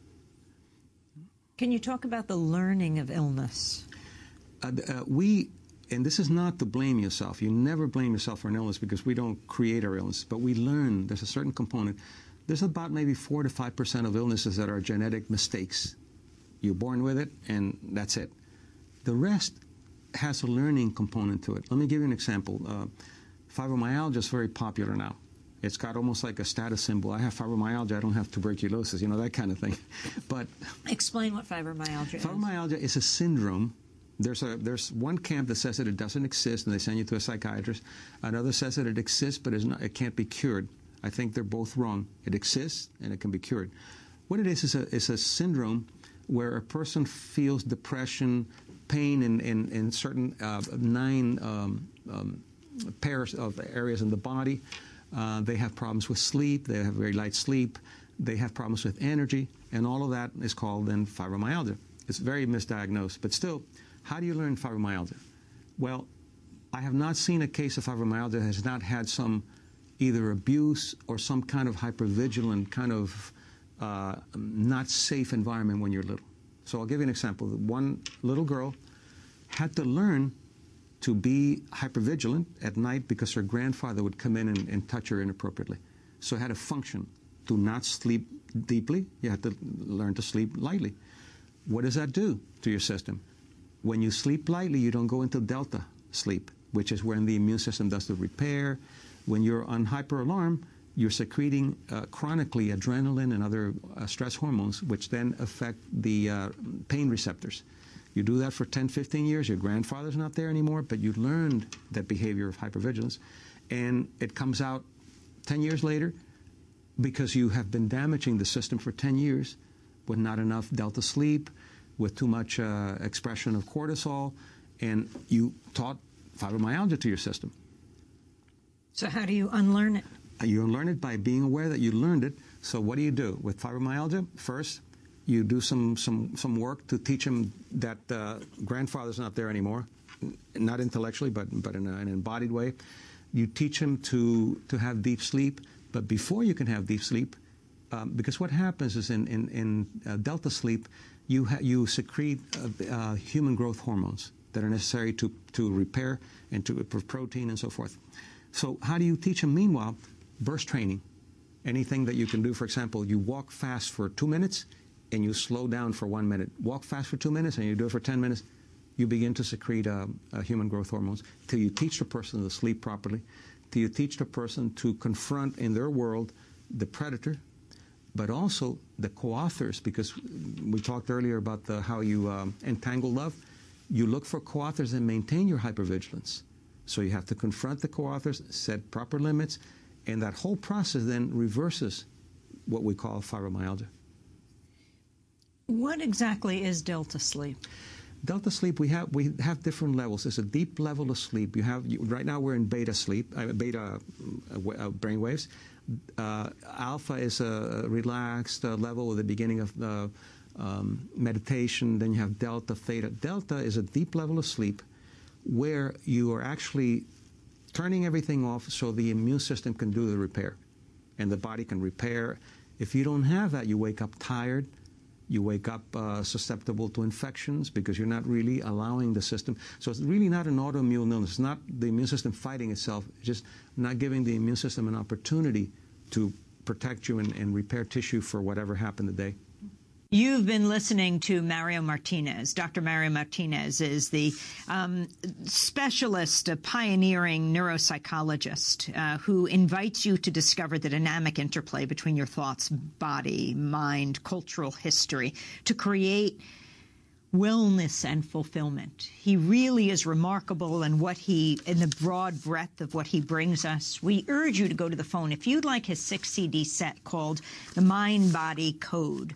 Can you talk about the learning of illness? Uh, uh, we, and this is not to blame yourself. You never blame yourself for an illness because we don't create our illness, but we learn. There's a certain component. There's about maybe four to five percent of illnesses that are genetic mistakes. You're born with it, and that's it. The rest has a learning component to it. Let me give you an example. Uh, fibromyalgia is very popular now. It's got almost like a status symbol. I have fibromyalgia, I don't have tuberculosis, you know, that kind of thing. But explain what fibromyalgia is. Fibromyalgia is a syndrome. There's a there's one camp that says that it doesn't exist, and they send you to a psychiatrist. Another says that it exists, but it's not, it can't be cured. I think they're both wrong. It exists, and it can be cured. What it is is a, is a syndrome where a person feels depression, pain in, in, in certain uh, nine um, um, pairs of areas in the body. Uh, they have problems with sleep. They have very light sleep. They have problems with energy. And all of that is called then fibromyalgia. It's very misdiagnosed. But still, how do you learn fibromyalgia? Well, I have not seen a case of fibromyalgia that has not had some either abuse or some kind of hypervigilant, kind of uh, not safe environment when you're little. So I'll give you an example. One little girl had to learn to be hypervigilant at night because her grandfather would come in and, and touch her inappropriately. So it had a function to not sleep deeply. You have to learn to sleep lightly. What does that do to your system? When you sleep lightly, you don't go into delta sleep, which is when the immune system does the repair. When you're on hyperalarm, you're secreting uh, chronically adrenaline and other uh, stress hormones, which then affect the uh, pain receptors. You do that for ten, fifteen years, your grandfather's not there anymore, but you learned that behavior of hypervigilance, and it comes out ten years later because you have been damaging the system for ten years with not enough delta sleep, with too much uh, expression of cortisol, and you taught fibromyalgia to your system. So how do you unlearn it? You unlearn it by being aware that you learned it. So what do you do? With fibromyalgia, first, you do some, some, some work to teach them that uh, grandfather's not there anymore, not intellectually, but, but in a, an embodied way. You teach them to, to have deep sleep, but before you can have deep sleep, um, because what happens is in, in, in uh, delta sleep, you, ha you secrete uh, uh, human growth hormones that are necessary to, to repair and to for protein and so forth. So how do you teach them meanwhile? Burst training. Anything that you can do, for example, you walk fast for two minutes, and you slow down for one minute. Walk fast for two minutes, and you do it for ten minutes. You begin to secrete uh, uh, human growth hormones till you teach the person to sleep properly, till you teach the person to confront in their world the predator, but also the co-authors, because we talked earlier about the, how you um, entangle love. You look for co-authors and maintain your hypervigilance. So you have to confront the co-authors, set proper limits, and that whole process then reverses what we call fibromyalgia. What exactly is delta sleep? Delta sleep, we have we have different levels. There's a deep level of sleep. You have you, right now we're in beta sleep, uh, beta uh, uh, brain waves. Uh, alpha is a relaxed uh, level at the beginning of the um, meditation. Then you have delta, theta. Delta is a deep level of sleep where you are actually turning everything off so the immune system can do the repair, and the body can repair. If you don't have that, you wake up tired. You wake up uh, susceptible to infections because you're not really allowing the system. So it's really not an autoimmune illness. It's not the immune system fighting itself. It's just not giving the immune system an opportunity to protect you and, and repair tissue for whatever happened today. You've been listening to Mario Martinez. Doctor Mario Martinez is the um, specialist, a pioneering neuropsychologist uh, who invites you to discover the dynamic interplay between your thoughts, body, mind, cultural history to create wellness and fulfillment. He really is remarkable in what he, in the broad breadth of what he brings us. We urge you to go to the phone. If you'd like his six C D set called The Mind Body Code,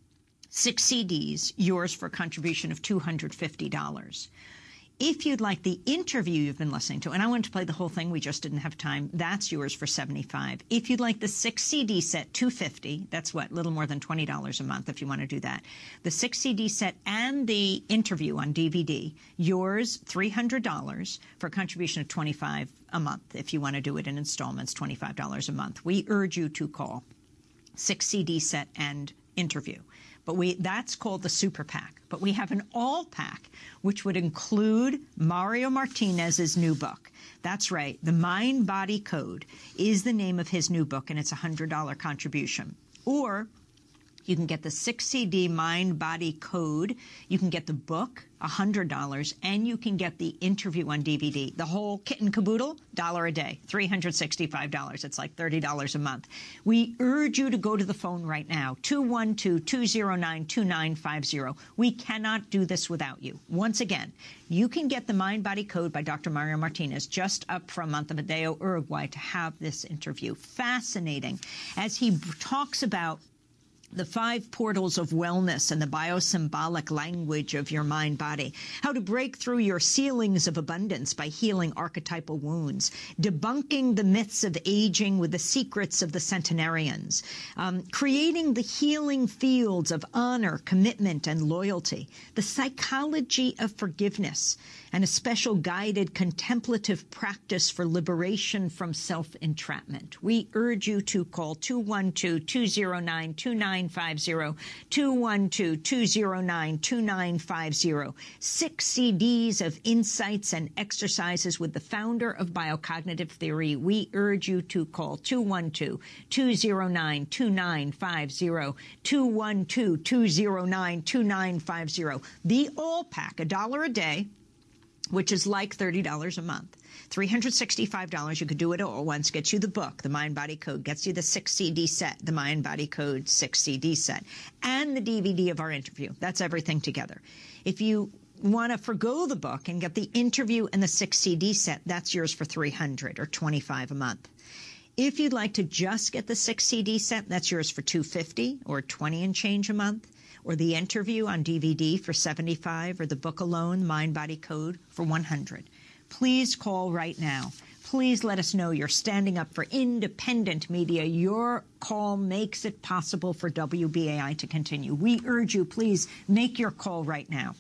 Six C Ds, yours for a contribution of two hundred fifty dollars. If you'd like the interview you've been listening to, and I wanted to play the whole thing, we just didn't have time, that's yours for seventy-five dollars. If you'd like the six C D set, two hundred fifty dollars, that's what, a little more than twenty dollars a month if you want to do that. The six C D set and the interview on D V D, yours three hundred dollars for a contribution of twenty-five dollars a month. If you want to do it in installments, twenty-five dollars a month. We urge you to call six C D set and interview. But we, that's called the Super PAC. But we have an All PAC, which would include Mario Martinez's new book. That's right. The Mind Body Code is the name of his new book, and it's a one hundred dollars contribution. Or you can get the six C D Mind Body Code. You can get the book, one hundred dollars, and you can get the interview on D V D. The whole kit and caboodle, dollar a day, three hundred sixty-five dollars. It's like thirty dollars a month. We urge you to go to the phone right now, two one two, two zero nine, two nine five zero. We cannot do this without you. Once again, you can get the Mind Body Code by Doctor Mario Martinez just up from Montevideo, Uruguay, to have this interview. Fascinating. As he talks about the five portals of wellness and the biosymbolic language of your mind-body, how to break through your ceilings of abundance by healing archetypal wounds, debunking the myths of aging with the secrets of the centenarians, um, creating the healing fields of honor, commitment, and loyalty, the psychology of forgiveness, and a special guided contemplative practice for liberation from self-entrapment. We urge you to call two one two, two zero nine, two nine five zero, two one two, two zero nine, two nine five zero. Six C Ds of insights and exercises with the founder of biocognitive theory. We urge you to call two one two, two zero nine, two nine five zero, two one two, two zero nine, two nine five zero. The All Pack, a dollar a day, which is like thirty dollars a month. three hundred sixty-five dollars. You could do it all at once. Gets you the book, the Mind Body Code. Gets you the six C D set, the Mind Body Code six C D set. And the D V D of our interview. That's everything together. If you want to forgo the book and get the interview and the six C D set, that's yours for three hundred dollars or twenty-five dollars a month. If you'd like to just get the six C D set, that's yours for two hundred fifty dollars or twenty and change a month. Or the interview on D V D for seventy-five dollars, or the book alone, Mind Body Code, for one hundred dollars. Please call right now. Please let us know you're standing up for independent media. Your call makes it possible for W B A I to continue. We urge you, please make your call right now.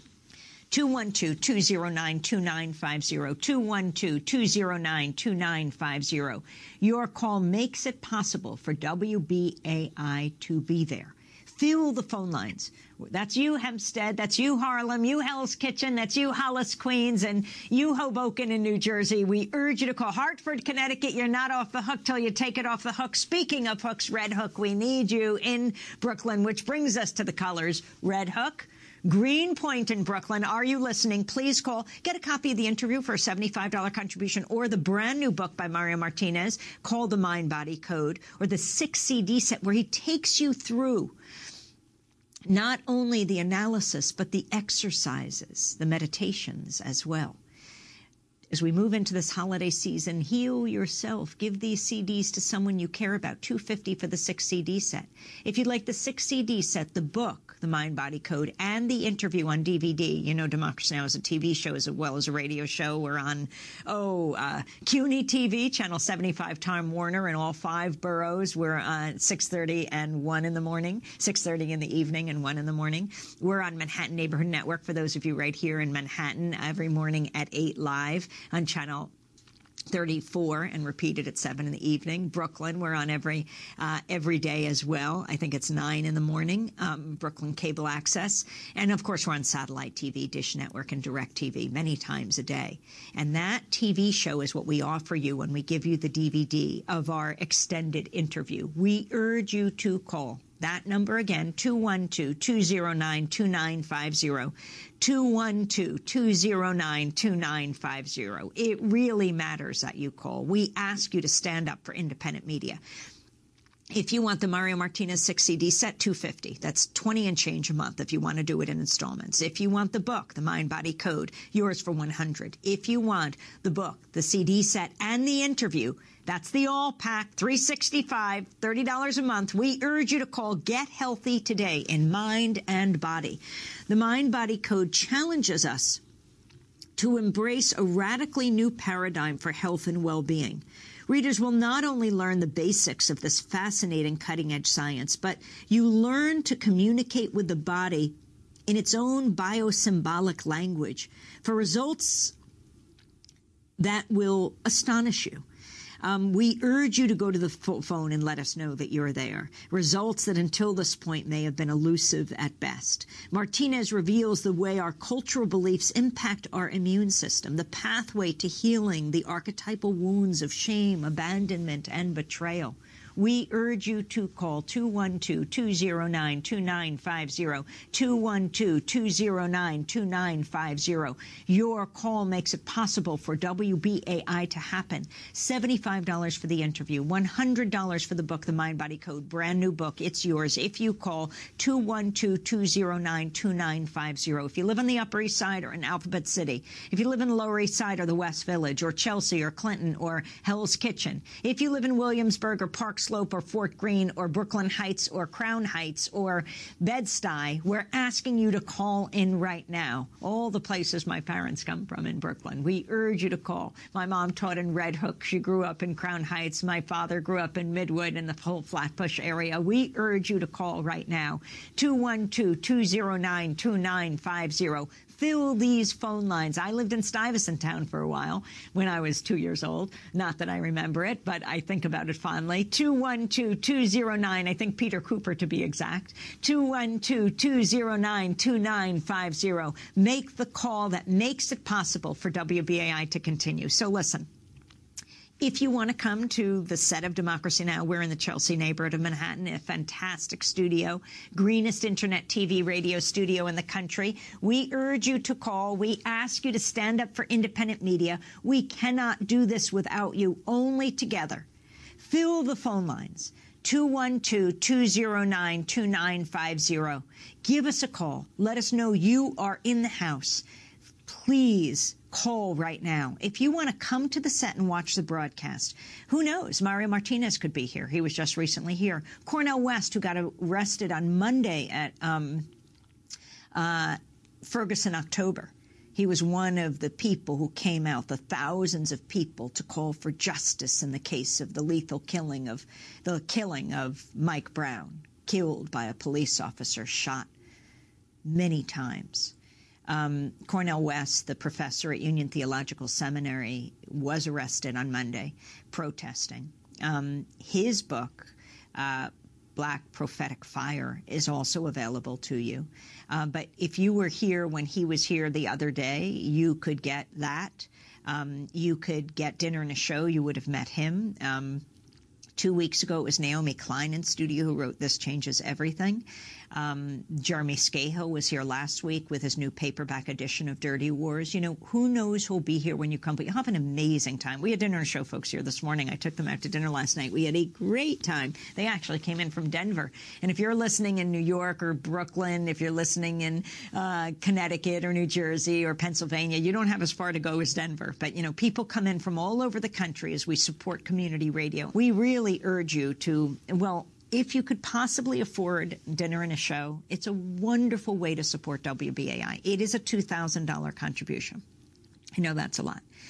two one two, two zero nine, two nine five zero, two one two, two zero nine, two nine five zero. Your call makes it possible for W B A I to be there. Fill the phone lines. That's you, Hempstead. That's you, Harlem. You, Hell's Kitchen. That's you, Hollis, Queens. And you, Hoboken in New Jersey. We urge you to call Hartford, Connecticut. You're not off the hook till you take it off the hook. Speaking of hooks, Red Hook, we need you in Brooklyn, which brings us to the colors. Red Hook, Greenpoint in Brooklyn. Are you listening? Please call. Get a copy of the interview for a seventy-five dollars contribution, or the brand new book by Mario Martinez called The Mind Body Code, or the six C D set where he takes you through not only the analysis, but the exercises, the meditations as well. As we move into this holiday season, heal yourself. Give these C Ds to someone you care about. two hundred fifty dollars for the six C D set. If you'd like the six C D set, the book, The Mind Body Code, and the interview on D V D. You know, Democracy Now! Is a T V show as well as a radio show. We're on, oh, uh, C U N Y T V, Channel seventy-five, Time Warner, in all five boroughs. We're on six thirty and one in the morning, six thirty in the evening and one in the morning. We're on Manhattan Neighborhood Network, for those of you right here in Manhattan, every morning at eight live on Channel thirty-four and repeated at seven in the evening. Brooklyn, we're on every uh, every day as well. I think it's nine in the morning, um, Brooklyn Cable Access. And, of course, we're on satellite T V, Dish Network, and DirecTV many times a day. And that T V show is what we offer you when we give you the D V D of our extended interview. We urge you to call. That number again, two one two, two zero nine, two nine five zero, two one two, two zero nine, two nine five zero. It really matters that you call. We ask you to stand up for independent media. If you want the Mario Martinez six C D set, two hundred fifty dollars. That's twenty and change a month if you want to do it in installments. If you want the book, the Mind Body Code, yours for one hundred dollars. If you want the book, the C D set, and the interview, that's the all pack, three hundred sixty-five dollars, thirty dollars a month. We urge you to call Get Healthy today in mind and body. The Mind Body Code challenges us to embrace a radically new paradigm for health and well-being. Readers will not only learn the basics of this fascinating cutting-edge science, but you learn to communicate with the body in its own biosymbolic language for results that will astonish you. Um, we urge you to go to the phone and let us know that you're there. Results that until this point may have been elusive at best. Martinez reveals the way our cultural beliefs impact our immune system, the pathway to healing the archetypal wounds of shame, abandonment, and betrayal. We urge you to call two one two, two zero nine, two nine five zero, two one two, two zero nine, two nine five zero. Your call makes it possible for W B A I to happen. seventy-five dollars for the interview, one hundred dollars for the book, The Mind Body Code, brand new book. It's yours if you call two one two, two zero nine, two nine five zero. If you live on the Upper East Side or in Alphabet City, if you live in the Lower East Side or the West Village or Chelsea or Clinton or Hell's Kitchen, if you live in Williamsburg or Park Slope or Fort Greene or Brooklyn Heights or Crown Heights or Bed-Stuy, we're asking you to call in right now. All the places my parents come from in Brooklyn. We urge you to call. My mom taught in Red Hook. She grew up in Crown Heights. My father grew up in Midwood and the whole Flatbush area. We urge you to call right now. two one two, two zero nine, two nine five zero. Fill these phone lines. I lived in Stuyvesant Town for a while when I was two years old. Not that I remember it, but I think about it fondly. two one two, two zero nine, I think Peter Cooper to be exact. two one two, two zero nine, two nine five zero. Make the call that makes it possible for W B A I to continue. So listen. If you want to come to the set of Democracy Now!, we're in the Chelsea neighborhood of Manhattan, a fantastic studio, greenest internet T V radio studio in the country. We urge you to call. We ask you to stand up for independent media. We cannot do this without you, only together. Fill the phone lines. two one two, two zero nine, two nine five zero. Give us a call. Let us know you are in the house. Please call right now. If you want to come to the set and watch the broadcast, who knows? Mario Martinez could be here. He was just recently here. Cornel West, who got arrested on Monday at um, uh, Ferguson, October. He was one of the people who came out, the thousands of people, to call for justice in the case of the lethal killing of the killing of Mike Brown, killed by a police officer, shot many times. Um, Cornel West, the professor at Union Theological Seminary, was arrested on Monday protesting. Um, his book, uh, Black Prophetic Fire, is also available to you. Uh, but if you were here when he was here the other day, you could get that. Um, you could get Dinner and a Show. You would have met him. Um, two weeks ago, it was Naomi Klein in studio who wrote This Changes Everything. Um, Jeremy Scahill was here last week with his new paperback edition of Dirty Wars. You know, who knows who'll be here when you come, but you'll have an amazing time. We had Dinner and Show folks here this morning. I took them out to dinner last night. We had a great time. They actually came in from Denver. And if you're listening in New York or Brooklyn, if you're listening in uh, Connecticut or New Jersey or Pennsylvania, you don't have as far to go as Denver. But, you know, people come in from all over the country as we support community radio. We really urge you to, well, if you could possibly afford Dinner and a Show, it's a wonderful way to support W B A I. It is a two thousand dollars contribution. I know that's a lot.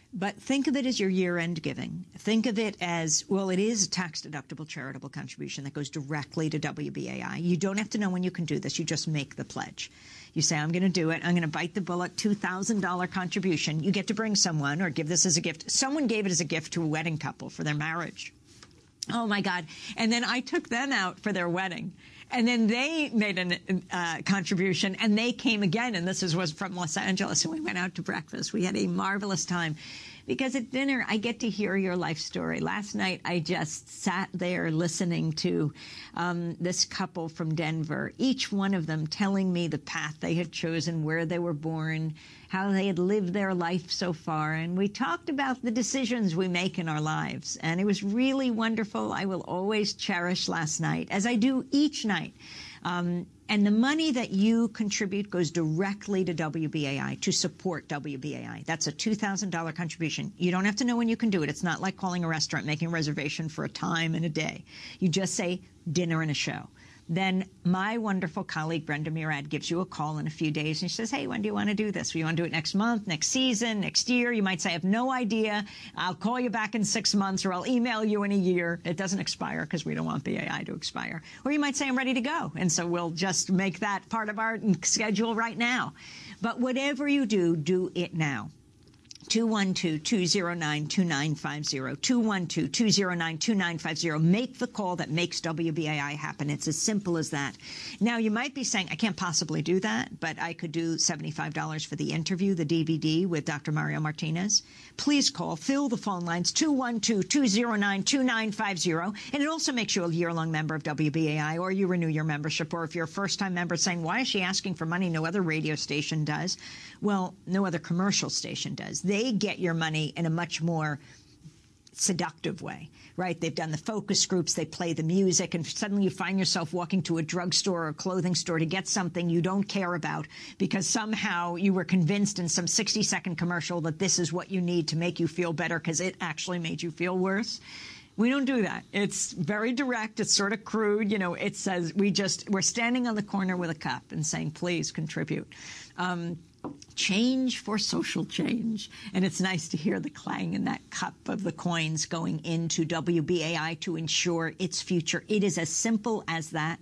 But think of it as your year-end giving. Think of it as, well, it is a tax-deductible charitable contribution that goes directly to W B A I. You don't have to know when you can do this. You just make the pledge. You say, I'm going to do it. I'm going to bite the bullet, two thousand dollars contribution. You get to bring someone or give this as a gift. Someone gave it as a gift to a wedding couple for their marriage. Oh, my God. And then I took them out for their wedding. And then they made a uh, contribution, and they came again. And this is, was from Los Angeles, and we went out to breakfast. We had a marvelous time. Because at dinner, I get to hear your life story. Last night, I just sat there listening to um, this couple from Denver, each one of them telling me the path they had chosen, where they were born, how they had lived their life so far. And we talked about the decisions we make in our lives. And it was really wonderful. I will always cherish last night, as I do each night. Um, and the money that you contribute goes directly to W B A I, to support W B A I. That's a two thousand dollars contribution. You don't have to know when you can do it. It's not like calling a restaurant, making a reservation for a time and a day. You just say dinner and a show. Then my wonderful colleague, Brenda Murad, gives you a call in a few days, and she says, hey, when do you want to do this? Do you want to do it next month, next season, next year? You might say, I have no idea. I'll call you back in six months, or I'll email you in a year. It doesn't expire because we don't want B A I to expire. Or you might say, I'm ready to go. And so we'll just make that part of our schedule right now. But whatever you do, do it now. two one two, two zero nine, two nine five zero, two one two, two zero nine, two nine five zero. Make the call that makes W B A I happen. It's as simple as that. Now, you might be saying, I can't possibly do that, but I could do seventy-five dollars for the interview, the D V D with Doctor Mario Martinez. Please call, fill the phone lines, two one two, two zero nine, two nine five zero. And it also makes you a year-long member of W B A I, or you renew your membership. Or if you're a first-time member saying, why is she asking for money? No other radio station does. Well, no other commercial station does. They get your money in a much more seductive way, right? They've done the focus groups, they play the music, and suddenly you find yourself walking to a drugstore or a clothing store to get something you don't care about because somehow you were convinced in some sixty-second commercial that this is what you need to make you feel better because it actually made you feel worse. We don't do that. It's very direct. It's sort of crude. You know, it says we just, we're standing on the corner with a cup and saying, please contribute. Um, change for social change. And it's nice to hear the clang in that cup of the coins going into W B A I to ensure its future. It is as simple as that.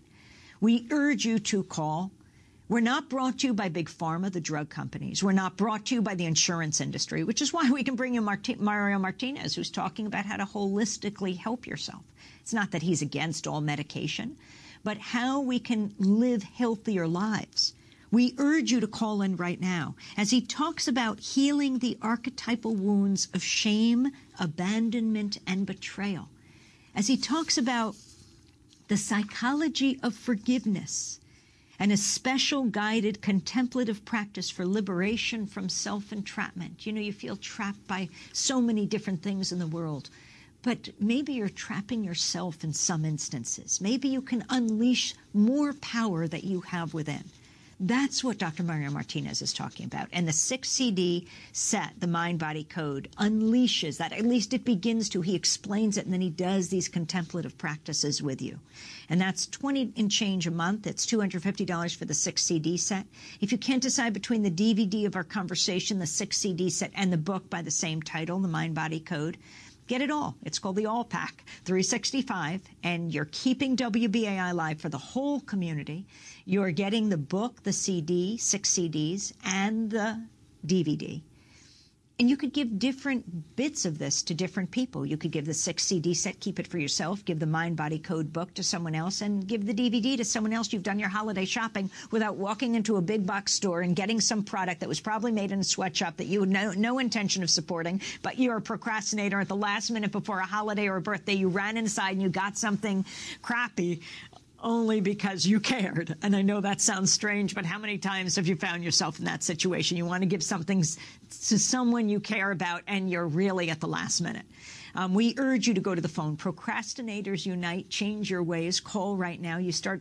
We urge you to call. We're not brought to you by Big Pharma, the drug companies. We're not brought to you by the insurance industry, which is why we can bring you Marti- Mario Martinez, who's talking about how to holistically help yourself. It's not that he's against all medication, but how we can live healthier lives. We urge you to call in right now as he talks about healing the archetypal wounds of shame, abandonment, and betrayal. As he talks about the psychology of forgiveness and a special guided contemplative practice for liberation from self-entrapment. You know, you feel trapped by so many different things in the world. But maybe you're trapping yourself in some instances. Maybe you can unleash more power that you have within. That's what Doctor Mario Martinez is talking about. And the six C D set, the Mind-Body Code, unleashes that. At least it begins to. He explains it, and then he does these contemplative practices with you. And that's twenty and change a month. It's two hundred fifty dollars for the six C D set. If you can't decide between the D V D of our conversation, the six C D set, and the book by the same title, the Mind-Body Code, get it all. It's called the All Pack, three sixty-five, and you're keeping W B A I live for the whole community. You're getting the book, the C D, six C Ds, and the D V D. And you could give different bits of this to different people. You could give the six C D set, keep it for yourself, give the Mind-Body Code book to someone else, and give the D V D to someone else. You've done your holiday shopping without walking into a big box store and getting some product that was probably made in a sweatshop that you had no, no intention of supporting, but you're a procrastinator. At the last minute before a holiday or a birthday, you ran inside and you got something crappy only because you cared. And I know that sounds strange, but how many times have you found yourself in that situation? You want to give something to someone you care about, and you're really at the last minute. Um, we urge you to go to the phone. Procrastinators Unite. Change your ways. Call right now. You start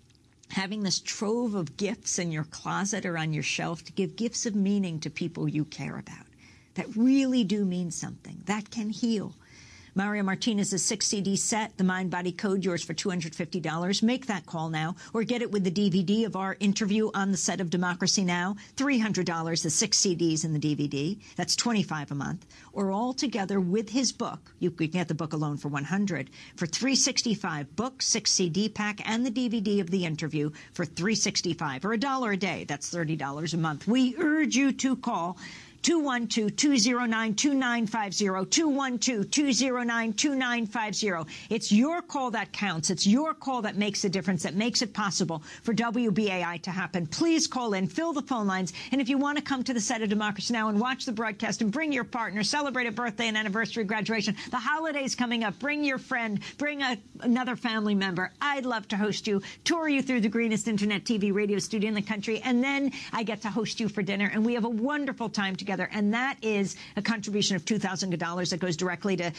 having this trove of gifts in your closet or on your shelf to give gifts of meaning to people you care about that really do mean something, that can heal. Mario Martinez's six C D set, the Mind Body Code, yours for two hundred fifty dollars. Make that call now, or get it with the D V D of our interview on the set of Democracy Now! three hundred dollars, the six C Ds and the D V D. That's twenty-five dollars a month. Or all together with his book. You can get the book alone for one hundred dollars. For three hundred sixty-five dollars, book, six C D pack, and the D V D of the interview for three hundred sixty-five dollars, or a dollar a day. That's thirty dollars a month. We urge you to call two one two, two zero nine, two nine five zero, two one two, two zero nine, two nine five zero. It's your call that counts. It's your call that makes a difference, that makes it possible for W B A I to happen. Please call in, fill the phone lines, and if you want to come to the set of Democracy Now! And watch the broadcast and bring your partner, celebrate a birthday and anniversary, graduation, the holidays coming up, bring your friend, bring a, another family member. I'd love to host you, tour you through the greenest internet T V radio studio in the country, and then I get to host you for dinner, and we have a wonderful time together. And that is a contribution of two thousand dollars that goes directly to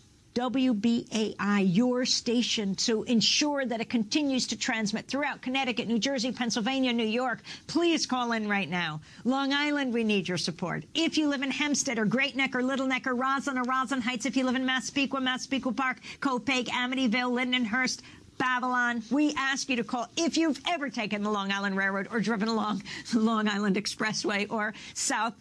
W B A I, your station, to ensure that it continues to transmit throughout Connecticut, New Jersey, Pennsylvania, New York. Please call in right now. Long Island, we need your support. If you live in Hempstead or Great Neck or Little Neck or Roslyn or Roslyn Heights, if you live in Massapequa, Massapequa Park, Copac, Amityville, Lindenhurst, Babylon, we ask you to call if you've ever taken the Long Island Railroad or driven along the Long Island Expressway or south,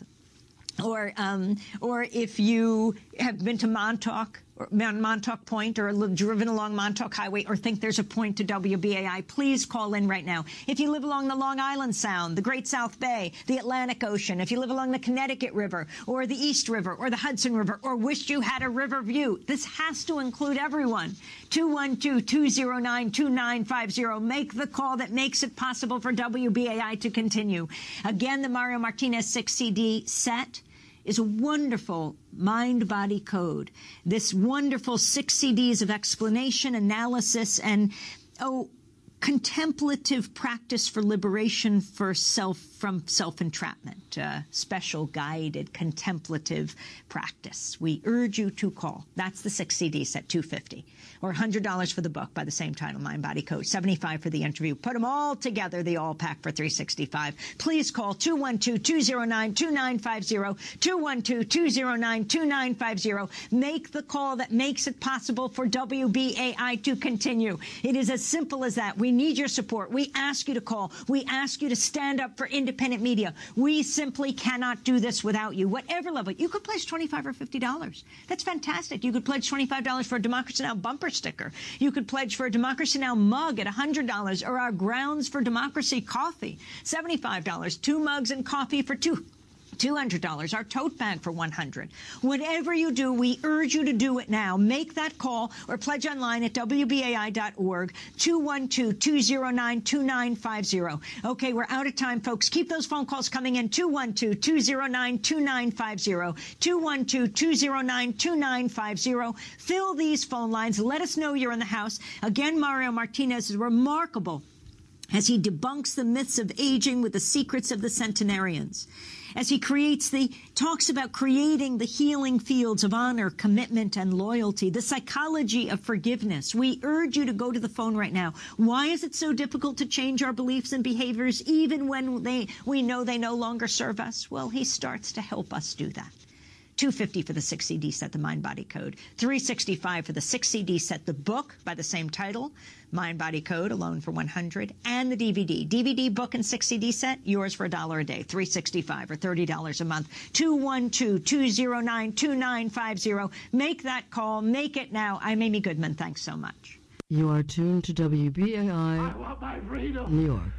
or um, or if you have been to Montauk, or Montauk Point, or driven along Montauk Highway, or think there's a point to W B A I, please call in right now. If you live along the Long Island Sound, the Great South Bay, the Atlantic Ocean, if you live along the Connecticut River, or the East River, or the Hudson River, or wished you had a river view, this has to include everyone. two one two, two zero nine, two nine five zero. Make the call that makes it possible for W B A I to continue. Again, the Mario Martinez six C D set is a wonderful mind-body code. This wonderful six C Ds of explanation, analysis, and, oh, contemplative practice for liberation for self from self-entrapment, uh, special guided contemplative practice. We urge you to call. That's the six C D set, two hundred fifty dollars, or one hundred dollars for the book by the same title, Mind Body Code, seventy-five dollars for the interview. Put them all together, the all pack for three hundred sixty-five dollars. Please call two one two, two zero nine, two nine five zero, two one two, two zero nine, two nine five zero. Make the call that makes it possible for W B A I to continue. It is as simple as that. We need your support. We ask you to call. We ask you to stand up for independent media. We simply cannot do this without you. Whatever level. You could pledge twenty-five dollars or fifty dollars. That's fantastic. You could pledge twenty-five dollars for a Democracy Now! Bumper sticker. You could pledge for a Democracy Now! Mug at one hundred dollars, or our Grounds for Democracy coffee, seventy-five dollars. Two mugs and coffee for two. two hundred dollars, our tote bag for one hundred dollars. Whatever you do, we urge you to do it now. Make that call or pledge online at W B A I dot org, two one two, two zero nine, two nine five zero. Okay, we're out of time, folks. Keep those phone calls coming in, two one two, two zero nine, two nine five zero, two one two, two zero nine, two nine five zero. Fill these phone lines. Let us know you're in the house. Again, Mario Martinez is remarkable as he debunks the myths of aging with the secrets of the centenarians, as he creates the, talks about creating the healing fields of honor, commitment, and loyalty, the psychology of forgiveness. We urge you to go to the phone right now. Why is it so difficult to change our beliefs and behaviors even when they, we know they no longer serve us? Well, he starts to help us do that. two hundred fifty dollars for the six C D set, the Mind Body Code. three hundred sixty-five dollars for the six C D set, the book by the same title, Mind Body Code, alone for one hundred dollars, and the D V D. D V D, book, and six C D set, yours for a dollar a day, three hundred sixty-five dollars or thirty dollars a month. two one two, two zero nine, two nine five zero. Make that call. Make it now. I'm Amy Goodman. Thanks so much. You are tuned to W B A I, I want my freedom. New York.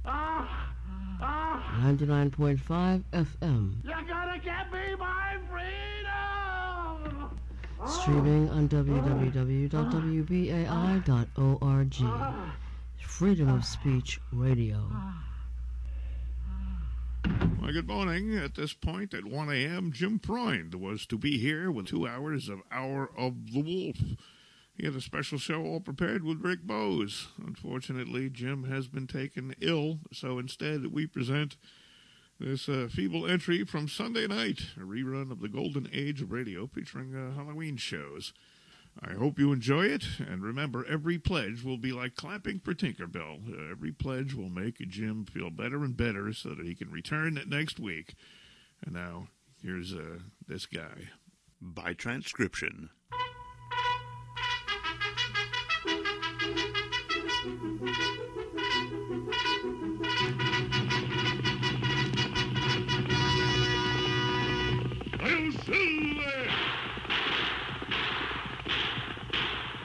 Ah! Ah! ninety-nine point five F M. You're gonna get me my freedom! Streaming on w w w dot w b a i dot org. Freedom of Speech Radio. Well, good morning. At this point, at one a.m., Jim Freund was to be here with two hours of Hour of the Wolf. He had a special show all prepared with Rick Bowes. Unfortunately, Jim has been taken ill, so instead we present this uh, feeble entry from Sunday night, a rerun of the golden age of radio featuring uh, Halloween shows. I hope you enjoy it, and remember, every pledge will be like clapping for Tinkerbell. Uh, every pledge will make Jim feel better and better so that he can return next week. And now, here's uh, this guy. By transcription.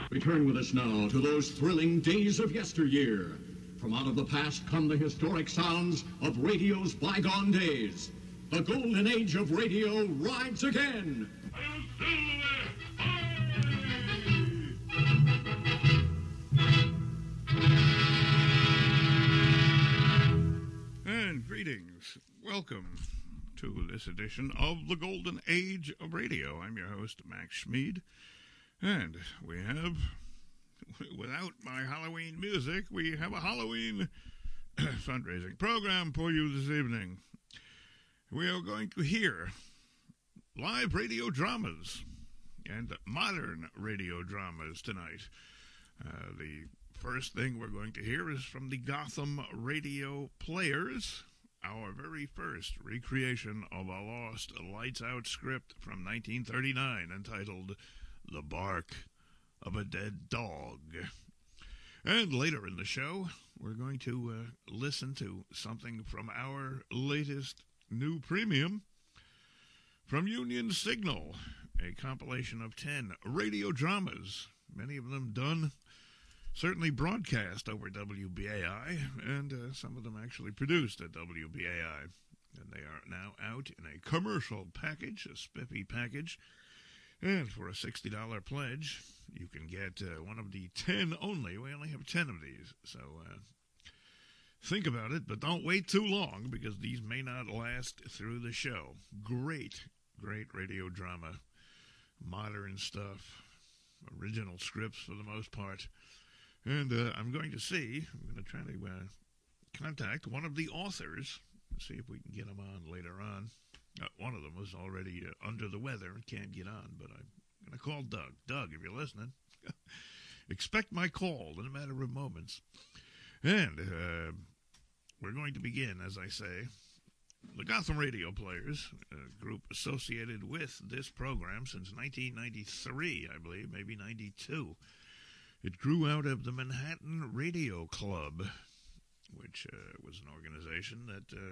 Return with us now to those thrilling days of yesteryear. From out of the past come the historic sounds of radio's bygone days. The golden age of radio rides again. And greetings. Welcome to this edition of the Golden Age of Radio. I'm your host, Max Schmid. And we have, without my Halloween music, we have a Halloween fundraising program for you this evening. We are going to hear live radio dramas and modern radio dramas tonight. Uh, the first thing we're going to hear is from the Gotham Radio Players, our very first recreation of a lost Lights Out script from nineteen thirty-nine entitled The Bark of a Dead Dog. And later in the show, we're going to uh, listen to something from our latest new premium from Union Signal, a compilation of ten radio dramas, many of them done, certainly broadcast over W B A I, and uh, some of them actually produced at W B A I. And they are now out in a commercial package, a spiffy package. And for a sixty dollars pledge, you can get uh, one of the ten only. We only have ten of these, so uh, think about it, but don't wait too long, because these may not last through the show. Great, great radio drama, modern stuff, original scripts for the most part. And uh, I'm going to see, I'm going to try to uh, contact one of the authors, see if we can get them on later on. Uh, one of them was already uh, under the weather and can't get on, but I'm going to call Doug. Doug, if you're listening, expect my call in a matter of moments. And uh, we're going to begin, as I say, the Gotham Radio Players, a group associated with this program since nineteen ninety-three, I believe, maybe ninety-two. It grew out of the Manhattan Radio Club, which uh, was an organization that uh,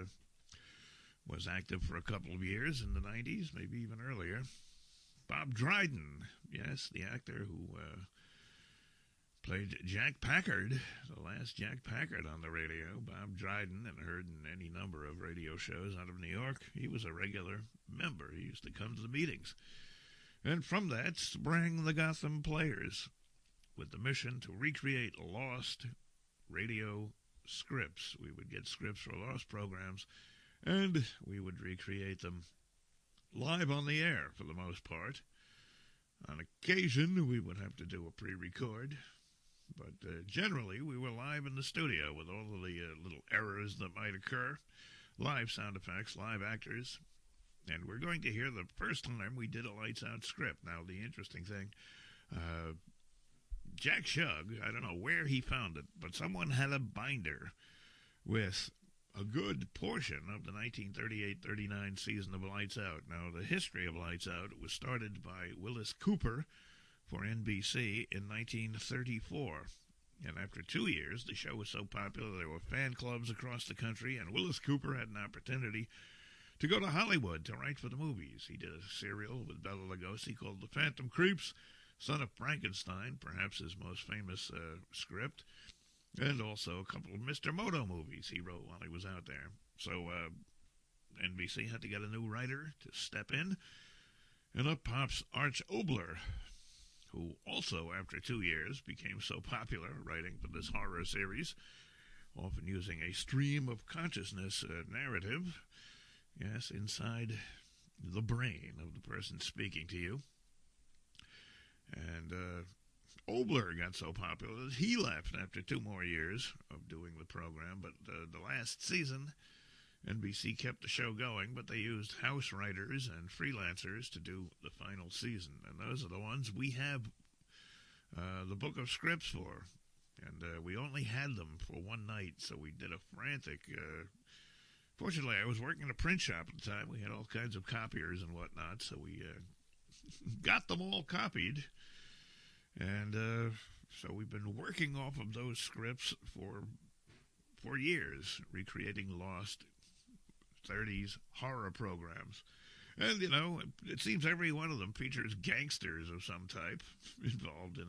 was active for a couple of years in the nineties, maybe even earlier. Bob Dryden, yes, the actor who uh, played Jack Packard, the last Jack Packard on the radio. Bob Dryden, and heard in any number of radio shows out of New York. He was a regular member. He used to come to the meetings. And from that sprang the Gotham Players, with the mission to recreate lost radio scripts. We would get scripts for lost programs, and we would recreate them live on the air for the most part. On occasion, we would have to do a pre-record, but uh, generally we were live in the studio with all of the uh, little errors that might occur, live sound effects, live actors. And we're going to hear the first time we did a Lights Out script. Now, the interesting thing, uh, Jack Shug, I don't know where he found it, but someone had a binder with a good portion of the nineteen thirty-eight thirty-nine season of Lights Out. Now, the history of Lights Out was started by Willis Cooper for N B C in nineteen thirty-four. And after two years, the show was so popular, there were fan clubs across the country, and Willis Cooper had an opportunity to go to Hollywood to write for the movies. He did a serial with Bela Lugosi called The Phantom Creeps, Son of Frankenstein, perhaps his most famous uh, script, and also a couple of Mister Moto movies he wrote while he was out there. So uh, N B C had to get a new writer to step in, and up pops Arch Obler, who also, after two years, became so popular writing for this horror series, often using a stream of consciousness uh, narrative, yes, inside the brain of the person speaking to you. And uh, Obler got so popular that he left after two more years of doing the program. But uh, the last season, N B C kept the show going, but they used house writers and freelancers to do the final season. And those are the ones we have uh, the book of scripts for. And uh, we only had them for one night, so we did a frantic... Uh, fortunately, I was working in a print shop at the time. We had all kinds of copiers and whatnot, so we uh, got them all copied. And uh, so we've been working off of those scripts for for years, recreating lost thirties horror programs. And, you know, it seems every one of them features gangsters of some type involved in horror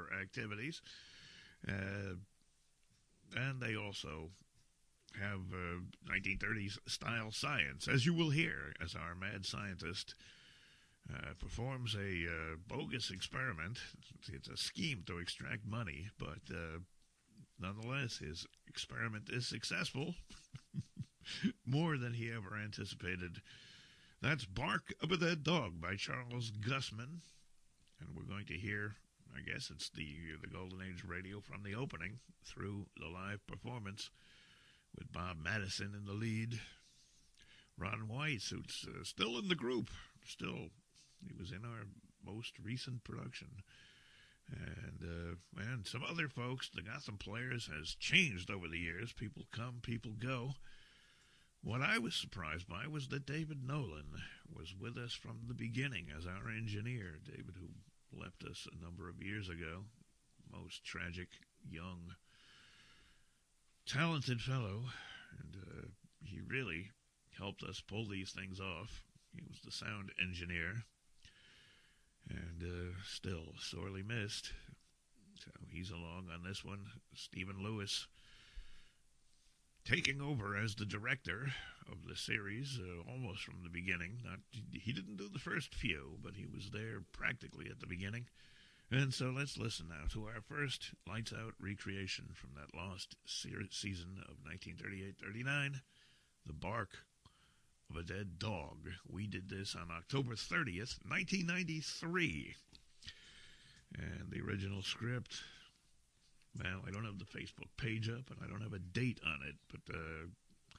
outdoor activities. Uh, and they also have uh, nineteen thirties style science, as you will hear, as our mad scientist uh, performs a uh, bogus experiment. It's a scheme to extract money, but uh, nonetheless, his experiment is successful, more than he ever anticipated. That's Bark of a Dead Dog by Charles Gussman, and we're going to hear, I guess it's the the Golden Age Radio from the opening through the live performance with Bob Madison in the lead. Ron Weiss, who's uh, still in the group, still, he was in our most recent production. And, uh, and some other folks. The Gotham Players has changed over the years. People come, people go. What I was surprised by was that David Nolan was with us from the beginning as our engineer. David, who left us a number of years ago. Most tragic, young, talented fellow. And uh, he really helped us pull these things off. He was the sound engineer. And uh, still sorely missed. So he's along on this one. Stephen Lewis taking over as the director of the series, uh, almost from the beginning. Not he didn't do the first few, but he was there practically at the beginning. And so let's listen now to our first Lights Out recreation from that lost se- season of nineteen thirty-eight thirty-nine, The Bark of a Dead Dog. We did this on October thirtieth, nineteen ninety-three. And the original script, well, I don't have the Facebook page up, and I don't have a date on it, but uh,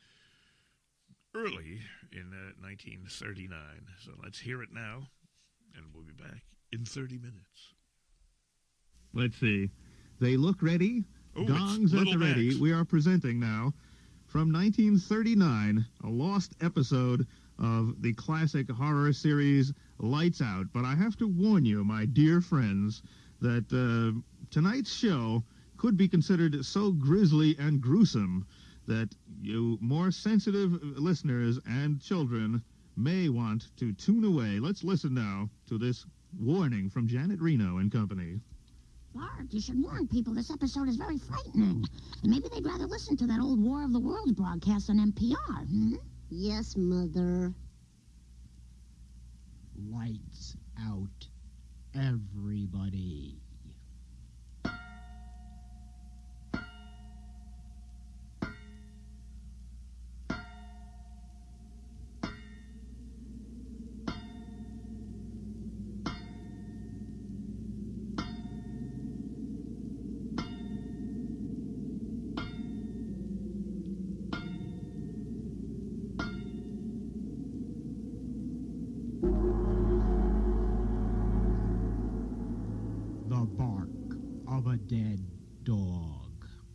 early in uh, nineteen thirty-nine. So let's hear it now, and we'll be back in thirty minutes. Let's see. They look ready. Ooh, Gongs at the ready. Max. We are presenting now, from nineteen thirty-nine, a lost episode of the classic horror series Lights Out. But I have to warn you, my dear friends, that uh, tonight's show could be considered so grisly and gruesome that you more sensitive listeners and children may want to tune away. Let's listen now to this warning from Janet Reno and company. Bart, you should warn people this episode is very frightening. And maybe they'd rather listen to that old War of the Worlds broadcast on N P R, hmm? Yes, Mother. Lights out, everybody. Dead dog.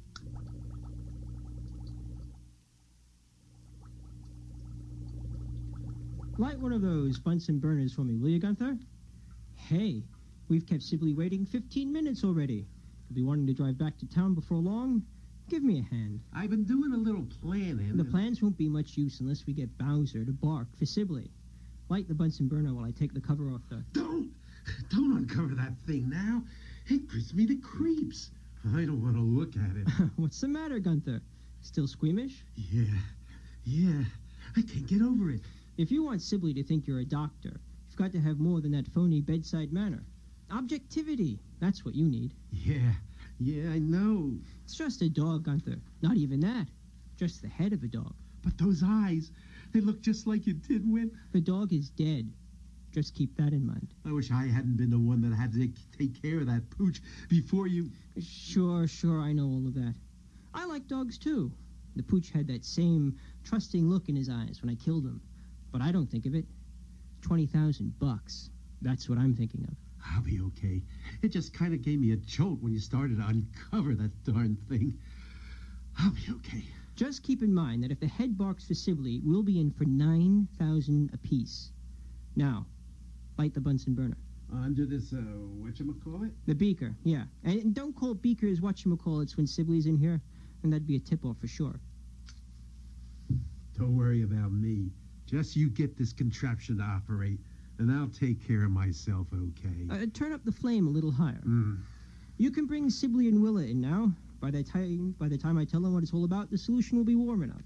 Light one of those Bunsen burners for me, will you, Gunther? Hey, we've kept Sibley waiting fifteen minutes already. You'll be wanting to drive back to town before long? Give me a hand. I've been doing a little planning. The plans won't be much use unless we get Bowser to bark for Sibley. Light the Bunsen burner while I take the cover off the... Don't! Don't uncover that thing now. It gives me the creeps. I don't want to look at it. What's the matter, Gunther? Still squeamish? Yeah, yeah. I can't get over it. If you want Sibley to think you're a doctor, you've got to have more than that phony bedside manner. Objectivity. That's what you need. Yeah, yeah, I know. It's just a dog, Gunther. Not even that. Just the head of a dog. But those eyes, they look just like it did when... The dog is dead. Just keep that in mind. I wish I hadn't been the one that had to take care of that pooch before you... Sure, sure, I know all of that. I like dogs, too. The pooch had that same trusting look in his eyes when I killed him. But I don't think of it. Twenty thousand bucks. That's what I'm thinking of. I'll be okay. It just kind of gave me a jolt when you started to uncover that darn thing. I'll be okay. Just keep in mind that if the head barks for Sibley, we'll be in for nine thousand apiece. Now... light the Bunsen burner. Under this, uh, whatchamacallit? The beaker, yeah. And don't call beakers whatchamacallits when Sibley's in here, and that'd be a tip-off for sure. Don't worry about me. Just you get this contraption to operate, and I'll take care of myself, okay? Uh, turn up the flame a little higher. Mm. You can bring Sibley and Willa in now. By the time, by the time I tell them what it's all about, the solution will be warm enough.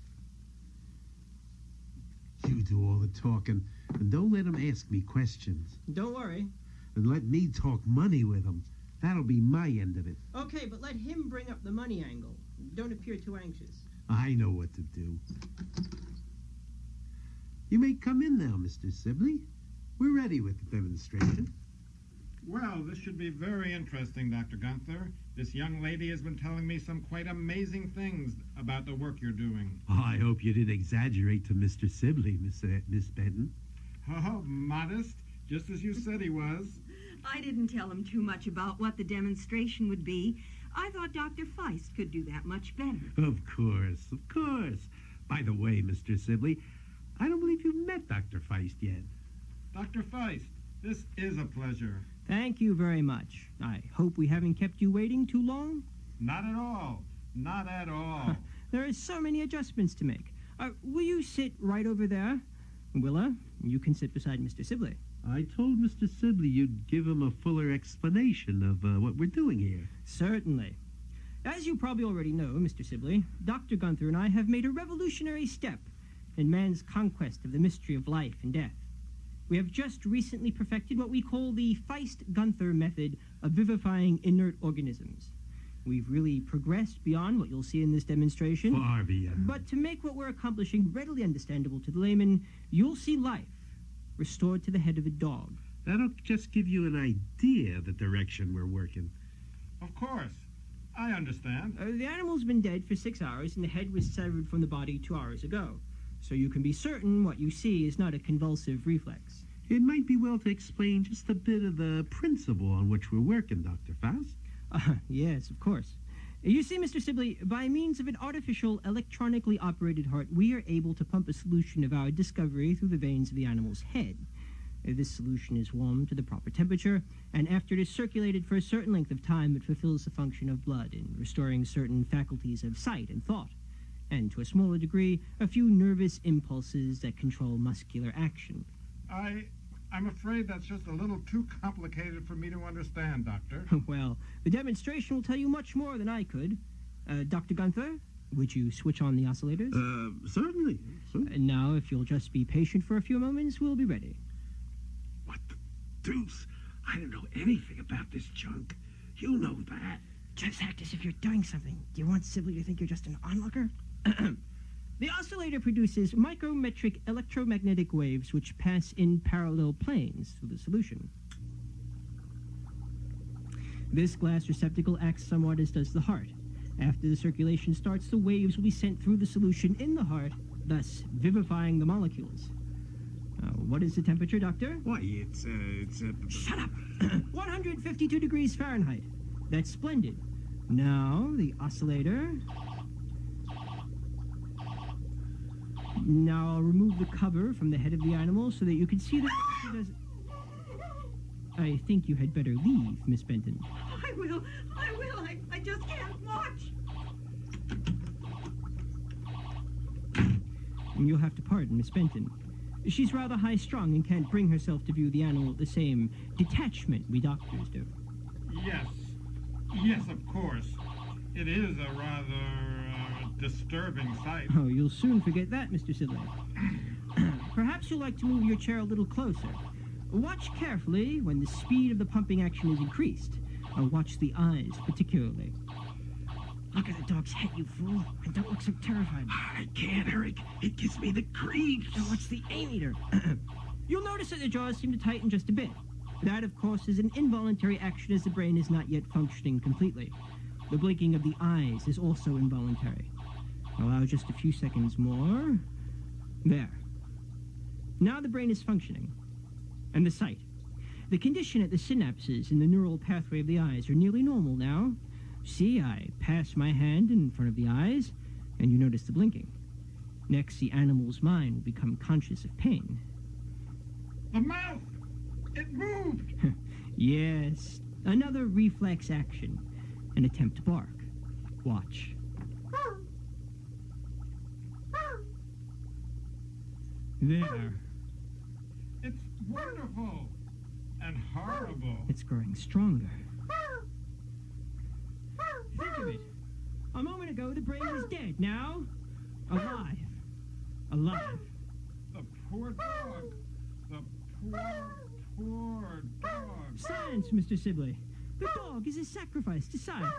You do all the talking, and don't let them ask me questions. Don't worry. And let me talk money with them. That'll be my end of it. Okay, but let him bring up the money angle. Don't appear too anxious. I know what to do. You may come in now, Mister Sibley. We're ready with the demonstration. Well, this should be very interesting, Doctor Gunther. This young lady has been telling me some quite amazing things about the work you're doing. Oh, I hope you didn't exaggerate to Mister Sibley, Miss uh, Miss Benton. Oh, modest, just as you said he was. I didn't tell him too much about what the demonstration would be. I thought Doctor Feist could do that much better. Of course, of course. By the way, Mister Sibley, I don't believe you've met Doctor Feist yet. Doctor Feist, this is a pleasure. Thank you very much. I hope we haven't kept you waiting too long. Not at all. Not at all. There are so many adjustments to make. Uh, will you sit right over there? Willa, you can sit beside Mister Sibley. I told Mister Sibley you'd give him a fuller explanation of uh, what we're doing here. Certainly. As you probably already know, Mister Sibley, Doctor Gunther and I have made a revolutionary step in man's conquest of the mystery of life and death. We have just recently perfected what we call the Feist-Gunther method of vivifying inert organisms. We've really progressed beyond what you'll see in this demonstration. Far beyond. But to make what we're accomplishing readily understandable to the layman, you'll see life restored to the head of a dog. That'll just give you an idea of the direction we're working. Of course. I understand. Uh, the animal's been dead for six hours, and the head was severed from the body two hours ago. So you can be certain what you see is not a convulsive reflex. It might be well to explain just a bit of the principle on which we're working, Doctor Faust. Uh, yes, of course. You see, Mister Sibley, by means of an artificial, electronically operated heart, we are able to pump a solution of our discovery through the veins of the animal's head. Uh, This solution is warmed to the proper temperature, and after it is circulated for a certain length of time, it fulfills the function of blood in restoring certain faculties of sight and thought, and to a smaller degree, a few nervous impulses that control muscular action. I... I'm afraid that's just a little too complicated for me to understand, Doctor. Well, the demonstration will tell you much more than I could. Uh, Doctor Gunther, would you switch on the oscillators? Uh, certainly. certainly. And now, if you'll just be patient for a few moments, we'll be ready. What the deuce? I don't know anything about this junk. You know that. Just act as if you're doing something. Do you want Sibley to think you're just an onlooker? The oscillator produces micrometric electromagnetic waves which pass in parallel planes through the solution. This glass receptacle acts somewhat as does the heart. After the circulation starts, the waves will be sent through the solution in the heart, thus vivifying the molecules. Uh, what is the temperature, Doctor? Why, it's, uh, it's... Uh, Shut up! one hundred fifty-two degrees Fahrenheit. That's splendid. Now, the oscillator... Now I'll remove the cover from the head of the animal so that you can see that it does... I think you had better leave, Miss Benton. I will. I will. I, I just can't watch. And you'll have to pardon Miss Benton. She's rather high-strung and can't bring herself to view the animal with the same detachment we doctors do. Yes. Yes, of course. It is a rather uh, disturbing sight. Oh, you'll soon forget that, Mister Sibley. Perhaps you'll like to move your chair a little closer. Watch carefully when the speed of the pumping action is increased. Uh, watch the eyes, particularly. Look at the dog's head, you fool, and don't look so terrified. I can't, Eric. It gives me the creeps. Now watch the A-meter. You'll notice that the jaws seem to tighten just a bit. That, of course, is an involuntary action as the brain is not yet functioning completely. The blinking of the eyes is also involuntary. Allow just a few seconds more. There. Now the brain is functioning. And the sight. The condition at the synapses in the neural pathway of the eyes are nearly normal now. See, I pass my hand in front of the eyes, and you notice the blinking. Next, the animal's mind will become conscious of pain. The mouth! It moved! Yes. Another reflex action. An attempt to bark. Watch. There. It's wonderful and horrible. It's growing stronger. A moment ago, the brain was dead. Now, alive. Alive. The poor dog. The poor, poor dog. Science, Mister Sibley. The dog is a sacrifice to science.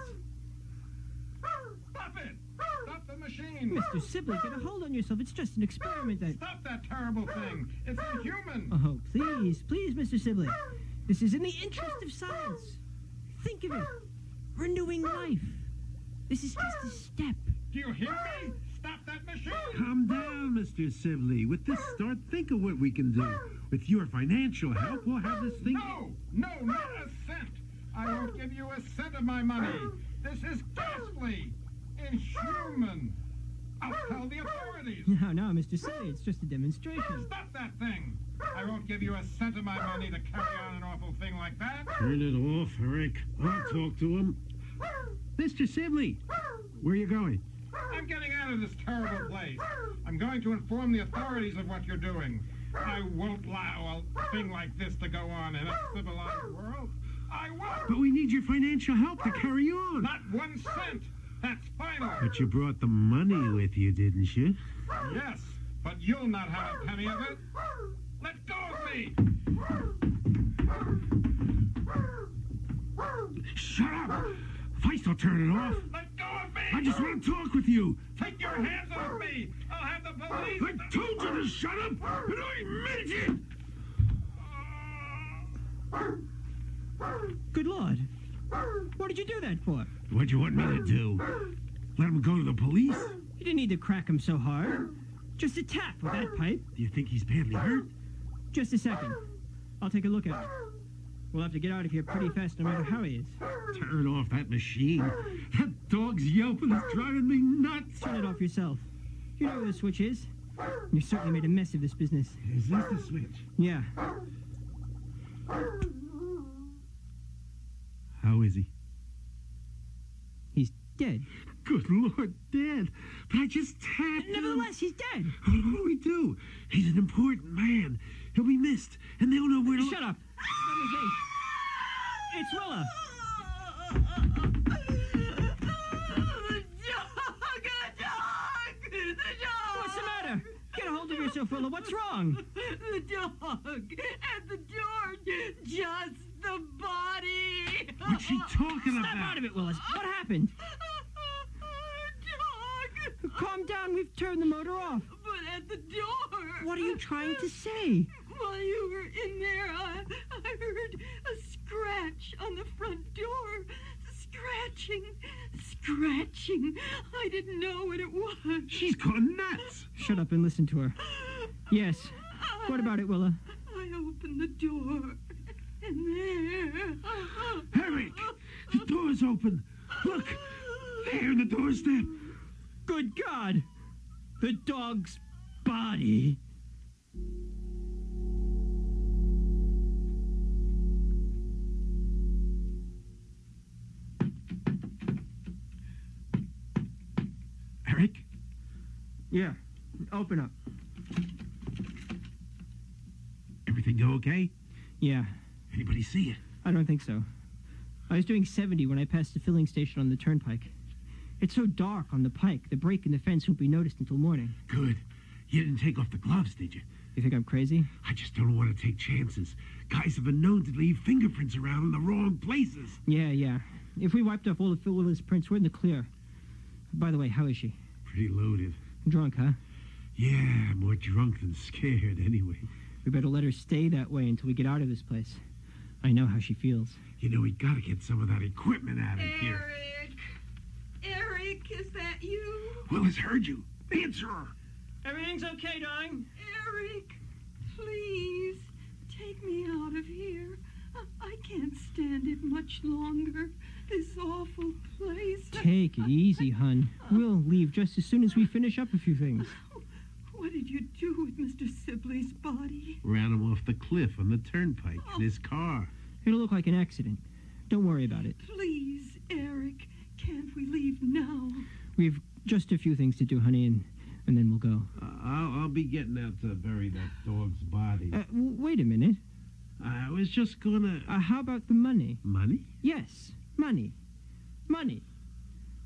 Stop it! Stop the machine! Mister Sibley, get a hold on yourself. It's just an experiment that... Stop that terrible thing! It's inhuman! Oh, please, please, Mister Sibley. This is in the interest of science. Think of it. Renewing life. This is just a step. Do you hear me? Stop that machine! Calm down, Mister Sibley. With this start, think of what we can do. With your financial help, we'll have this thing... No! No, not a cent! I won't give you a cent of my money! This is ghastly! Inhuman! I'll tell the authorities! No, no, Mister Sibley, it's just a demonstration. Stop that thing! I won't give you a cent of my money to carry on an awful thing like that! Turn it off, Eric. I'll talk to him. Mister Sibley, where are you going? I'm getting out of this terrible place. I'm going to inform the authorities of what you're doing. I won't allow a thing like this to go on in a civilized world. I won't! But we need your financial help to carry on. Not one cent! That's final! But you brought the money with you, didn't you? Yes, but you'll not have a penny of it. Let go of me! Shut up! Feist will turn it off. Let go of me! I just want to talk with you. Take your hands off me! I'll have the police... I told you to shut up, and I meant it! Good Lord. What did you do that for? What'd you want me to do? Let him go to the police? You didn't need to crack him so hard. Just a tap with that pipe. Do you think he's badly hurt? Just a second. I'll take a look at him. We'll have to get out of here pretty fast no matter how he is. Turn off that machine. That dog's yelping is driving me nuts. Turn it off yourself. You know where the switch is. You certainly made a mess of this business. Is this the switch? Yeah. How is he? He's dead. Good Lord, dead. But I just tapped him. Nevertheless, he's dead. What do we do? He's an important man. He'll be missed, and they'll know where to... Shut up. Let me think. It's Willa. What's the matter? Get a hold of yourself, Willa. What's wrong? The dog at the door. Just the body. What's she talking Snap about? out of it, Willis. What happened? Dog. Calm down. We've turned the motor off. But at the door. What are you trying to say? While you were in there, I, I heard a scratch on the front door. Scratching, scratching. I didn't know what it was. She's gone nuts. Shut up and listen to her. Yes. What about it, Willa? I opened the door, and there... Eric, the door's open. Look, there on the doorstep. Good God! The dog's body. Eric? Yeah. Open up. Everything go okay? Yeah. Anybody see you? I don't think so. I was doing seventy when I passed the filling station on the turnpike. It's so dark on the pike, the break in the fence won't be noticed until morning. Good. You didn't take off the gloves, did you? You think I'm crazy? I just don't want to take chances. Guys have been known to leave fingerprints around in the wrong places. Yeah, yeah. If we wiped off all of Phil Willis' prints, we're in the clear. By the way, how is she? Pretty loaded. Drunk, huh? Yeah, more drunk than scared, anyway. We better let her stay that way until we get out of this place. I know how she feels. You know, we gotta get some of that equipment out of Eric. here. Eric, is that you? Willis heard you. Answer her. Everything's okay, darling. Eric, please, take me out of here. I, I can't stand it much longer. This awful place. Take it easy, hun. We'll leave just as soon as we finish up a few things. What did you do with Mister Sibley's body? Ran him off the cliff on the turnpike in his car. It'll look like an accident. Don't worry about it. Please, Eric, can't we leave now? We've just a few things to do, honey, and, and then we'll go. Uh, I'll, I'll be getting out to bury that dog's body. Uh, w- wait a minute. I was just gonna... Uh, how about the money? Money? Yes, money. Money.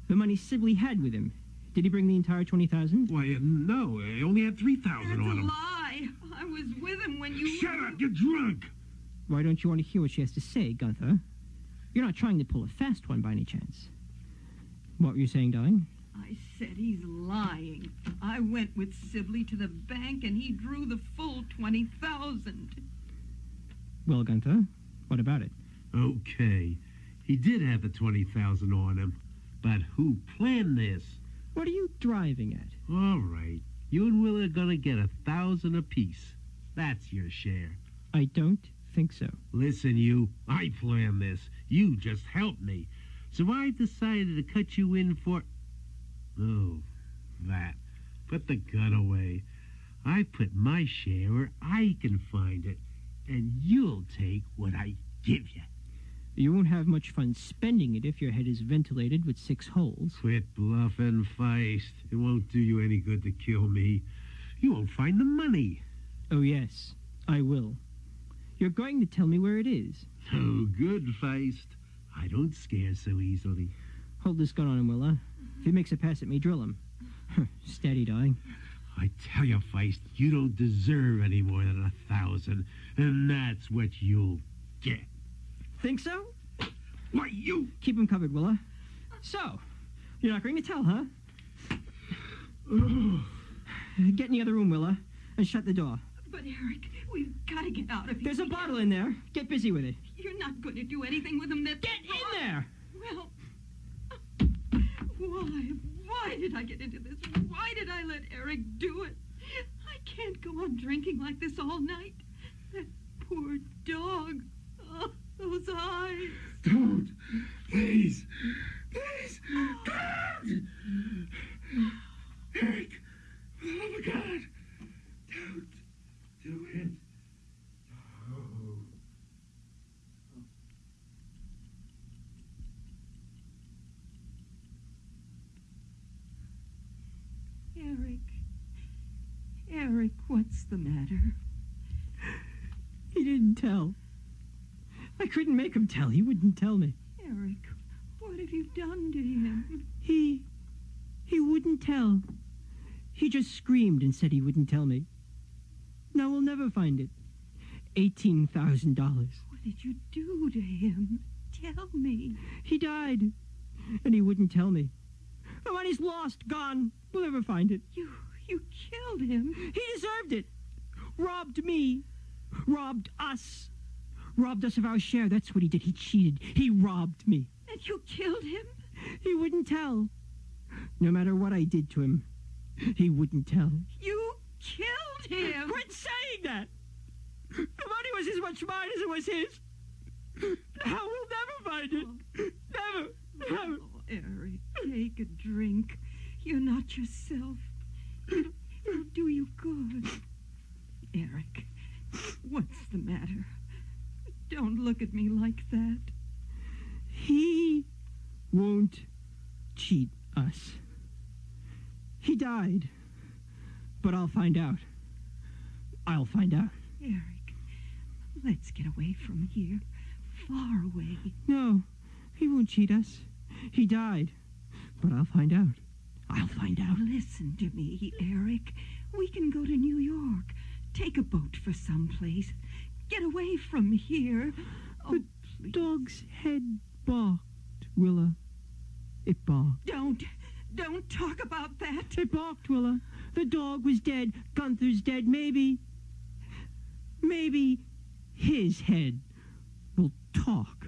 The money Sibley had with him. Did he bring the entire twenty thousand? Why, uh, no. He only had three thousand That's on a him. lie. I was with him when you... Shut up! You're drunk! Why don't you want to hear what she has to say, Gunther? You're not trying to pull a fast one by any chance. What were you saying, darling? I said he's lying. I went with Sibley to the bank and he drew the full twenty thousand. Well, Gunther, what about it? Okay. He did have the twenty thousand on him. But who planned this? What are you driving at? All right. You and Will are gonna get a thousand apiece. That's your share. I don't think so. Listen, you. I planned this. You just helped me. So I decided to cut you in for... Oh, that. Put the gun away. I put my share where I can find it. And you'll take what I give you. You won't have much fun spending it if your head is ventilated with six holes. Quit bluffing, Feist. It won't do you any good to kill me. You won't find the money. Oh, yes, I will. You're going to tell me where it is. Oh, good, Feist. I don't scare so easily. Hold this gun on him, Willa. If he makes a pass at me, drill him. Steady, darling. I tell you, Feist, you don't deserve any more than a thousand, and that's what you'll get. Think so? Why, you... Keep him covered, Willa. So, you're not going to tell, huh? Get in the other room, Willa, and shut the door. But, Eric, we've got to get out of here. There's a bottle in there. Get busy with it. You're not going to do anything with him that... Get in there! Well, why? Why did I get into this? Why did I let Eric do it? I can't go on drinking like this all night. That poor dog. Oh, those eyes. Don't. Please. Please. Don't. Eric. Oh, my God. Don't do it. No. Eric. Eric, what's the matter? He didn't tell. I couldn't make him tell. He wouldn't tell me. Eric, what have you done to him? He... he wouldn't tell. He just screamed and said he wouldn't tell me. Now we'll never find it. Eighteen thousand dollars. What did you do to him? Tell me. He died, and he wouldn't tell me. The money's lost, gone. We'll never find it. You, you killed him. He deserved it. Robbed me. Robbed us. Robbed us of our share. That's what he did. He cheated. He robbed me. And you killed him? He wouldn't tell. No matter what I did to him, he wouldn't tell. You killed him. Quit saying that. The money was as much mine as it was his. Now we'll never find it. Never. Never. Oh, Eric, take a drink. You're not yourself. It'll, it'll do you good. Eric, what's the matter? Don't look at me like that. He won't cheat us. He died. But I'll find out. I'll find out. Eric, let's get away from here. Far away. No, he won't cheat us. He died. But I'll find out. I'll find out. Listen to me, Eric. We can go to New York. Take a boat for someplace. Get away from here. Oh, the please. Dog's head barked, Willa. It barked. Don't. Don't talk about that. It barked, Willa. The dog was dead. Gunther's dead. Maybe... Maybe his head will talk.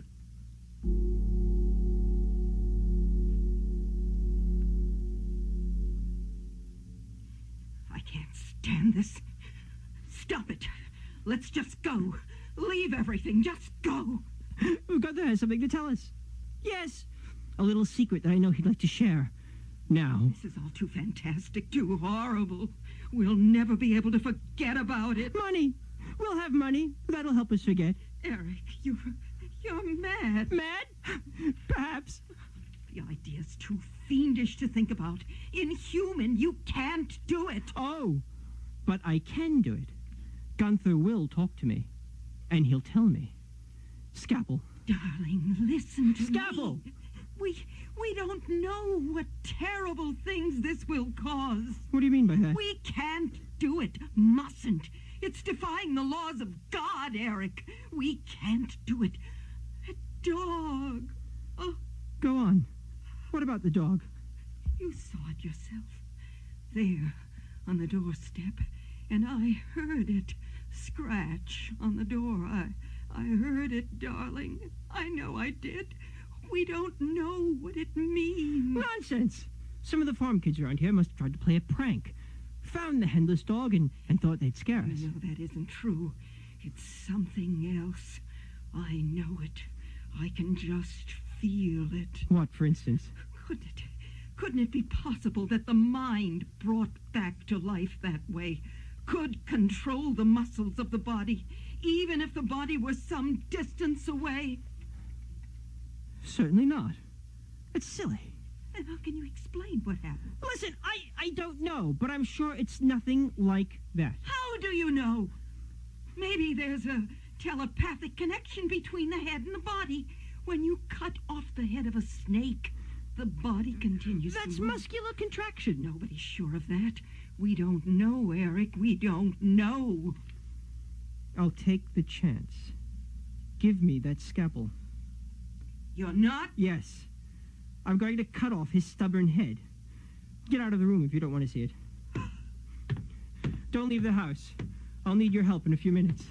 I can't stand this. Stop it. Let's just go. Leave everything. Just go. Gunther has something to tell us. Yes, a little secret that I know he'd like to share. Now. This is all too fantastic, too horrible. We'll never be able to forget about it. Money. We'll have money. That'll help us forget. Eric, you're, you're mad. Mad? Perhaps. The idea's too fiendish to think about. Inhuman. You can't do it. Oh, but I can do it. Gunther will talk to me, and he'll tell me. Scalpel. Darling, listen to Scalpel. me. We, we We don't know what terrible things this will cause. What do you mean by that? We can't do it. Mustn't. It's defying the laws of God, Eric. We can't do it. A dog. Oh, Go on. What about the dog? you saw it yourself. There, on the doorstep. And I heard it scratch on the door. I, I heard it, darling. I know I did. We don't know what it means. Nonsense. Some of the farm kids around here must have tried to play a prank. Found the headless dog and, and thought they'd scare us. No, that isn't true. It's something else. I know it. I can just feel it. What, for instance? Couldn't it? Couldn't it be possible that the mind brought back to life that way could control the muscles of the body, even if the body were some distance away? Certainly not. It's silly. And how can you explain what happened? Listen, I, I don't know, but I'm sure it's nothing like that. How do you know? Maybe there's a telepathic connection between the head and the body. When you cut off the head of a snake, the body continues That's to move. muscular contraction. Nobody's sure of that. We don't know, Eric. We don't know. I'll take the chance. Give me that scalpel. You're not? Yes. I'm going to cut off his stubborn head. Get out of the room if you don't want to see it. Don't leave the house. I'll need your help in a few minutes.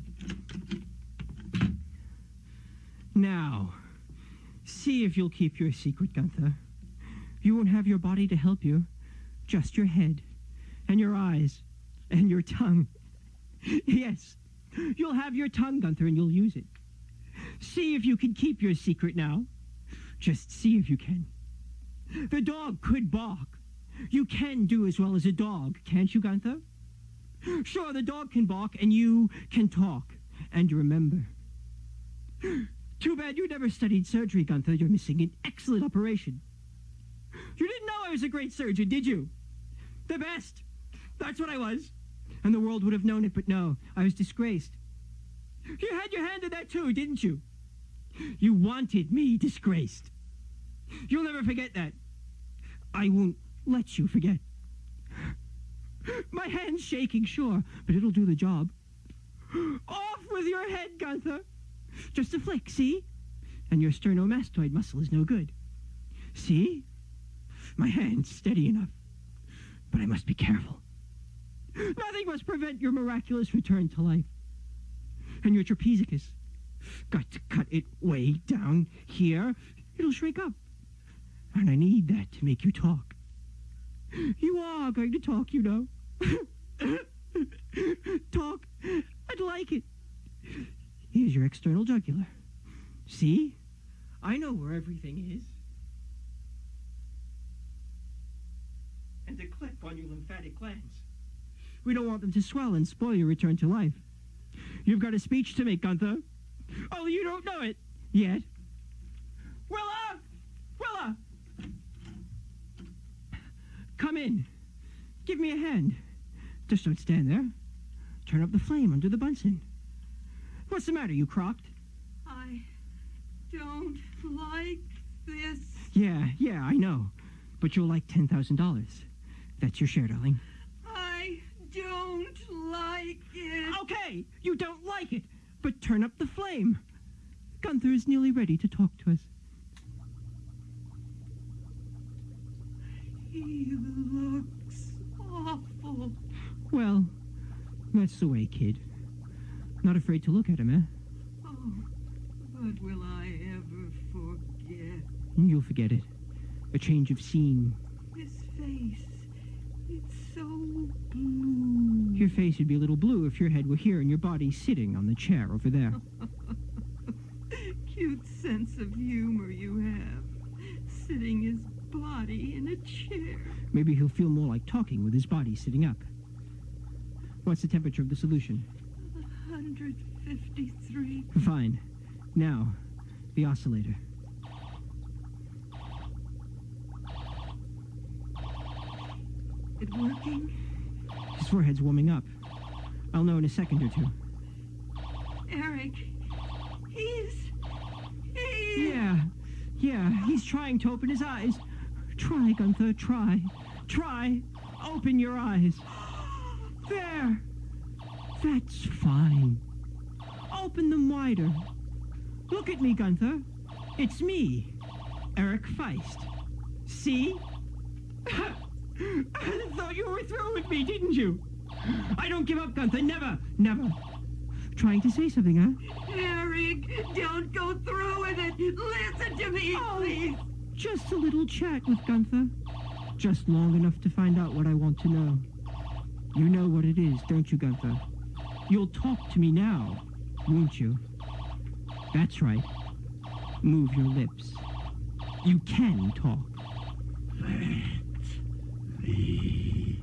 Now, see if you'll keep your secret, Gunther. You won't have your body to help you, just your head, and your eyes, and your tongue. Yes, you'll have your tongue, Gunther, and you'll use it. See if you can keep your secret now. Just see if you can. The dog could bark. You can do as well as a dog, can't you, Gunther? Sure, the dog can bark, and you can talk. And remember. Too bad you never studied surgery, Gunther. You're missing an excellent operation. You didn't know I was a great surgeon, did you? The best. That's what I was. And the world would have known it, but no, I was disgraced. You had your hand in that too, didn't you? You wanted me disgraced. You'll never forget that. I won't let you forget. My hand's shaking, sure, but it'll do the job. Off with your head, Gunther. Just a flick, see? And your sternomastoid muscle is no good. See? My hand's steady enough. But I must be careful. Nothing must prevent your miraculous return to life. And your trapezius. Got to cut it way down here. It'll shrink up. And I need that to make you talk. You are going to talk, you know. Talk. I'd like it. Here's your external jugular. See? I know where everything is. And to clip on your lymphatic glands. We don't want them to swell and spoil your return to life. You've got a speech to make, Gunther. Oh, you don't know it yet. Willa! Willa! Come in. Give me a hand. Just don't stand there. Turn up the flame under the Bunsen. What's the matter, you crocked? I don't like this. Yeah, yeah, I know. But you'll like ten thousand dollars. That's your share, darling. I don't like it. Okay, you don't like it, but turn up the flame. Gunther is nearly ready to talk to us. He looks awful. Well, that's the way, kid. Not afraid to look at him, eh? Oh, but will I ever forget? You'll forget it. A change of scene. His face, it's so blue. Your face would be a little blue if your head were here and your body sitting on the chair over there. Cute sense of humor you have. Sitting his body in a chair. Maybe he'll feel more like talking with his body sitting up. What's the temperature of the solution? one fifty-three. Fine. Now, the oscillator. It working? His forehead's warming up. I'll know in a second or two. Eric, he's... he's... Yeah, Yeah, he's trying to open his eyes. Try, Gunther, try. Try. Open your eyes. There. That's fine. Open them wider. Look at me, Gunther. It's me, Eric Feist. See? I thought you were through with me, didn't you? I don't give up, Gunther. Never, never. Trying to say something, huh? Eric, don't go through with it. Listen to me, Oh, please. just a little chat with Gunther. Just long enough to find out what I want to know. You know what it is, don't you, Gunther? You'll talk to me now, won't you? That's right. Move your lips. You can talk. Me.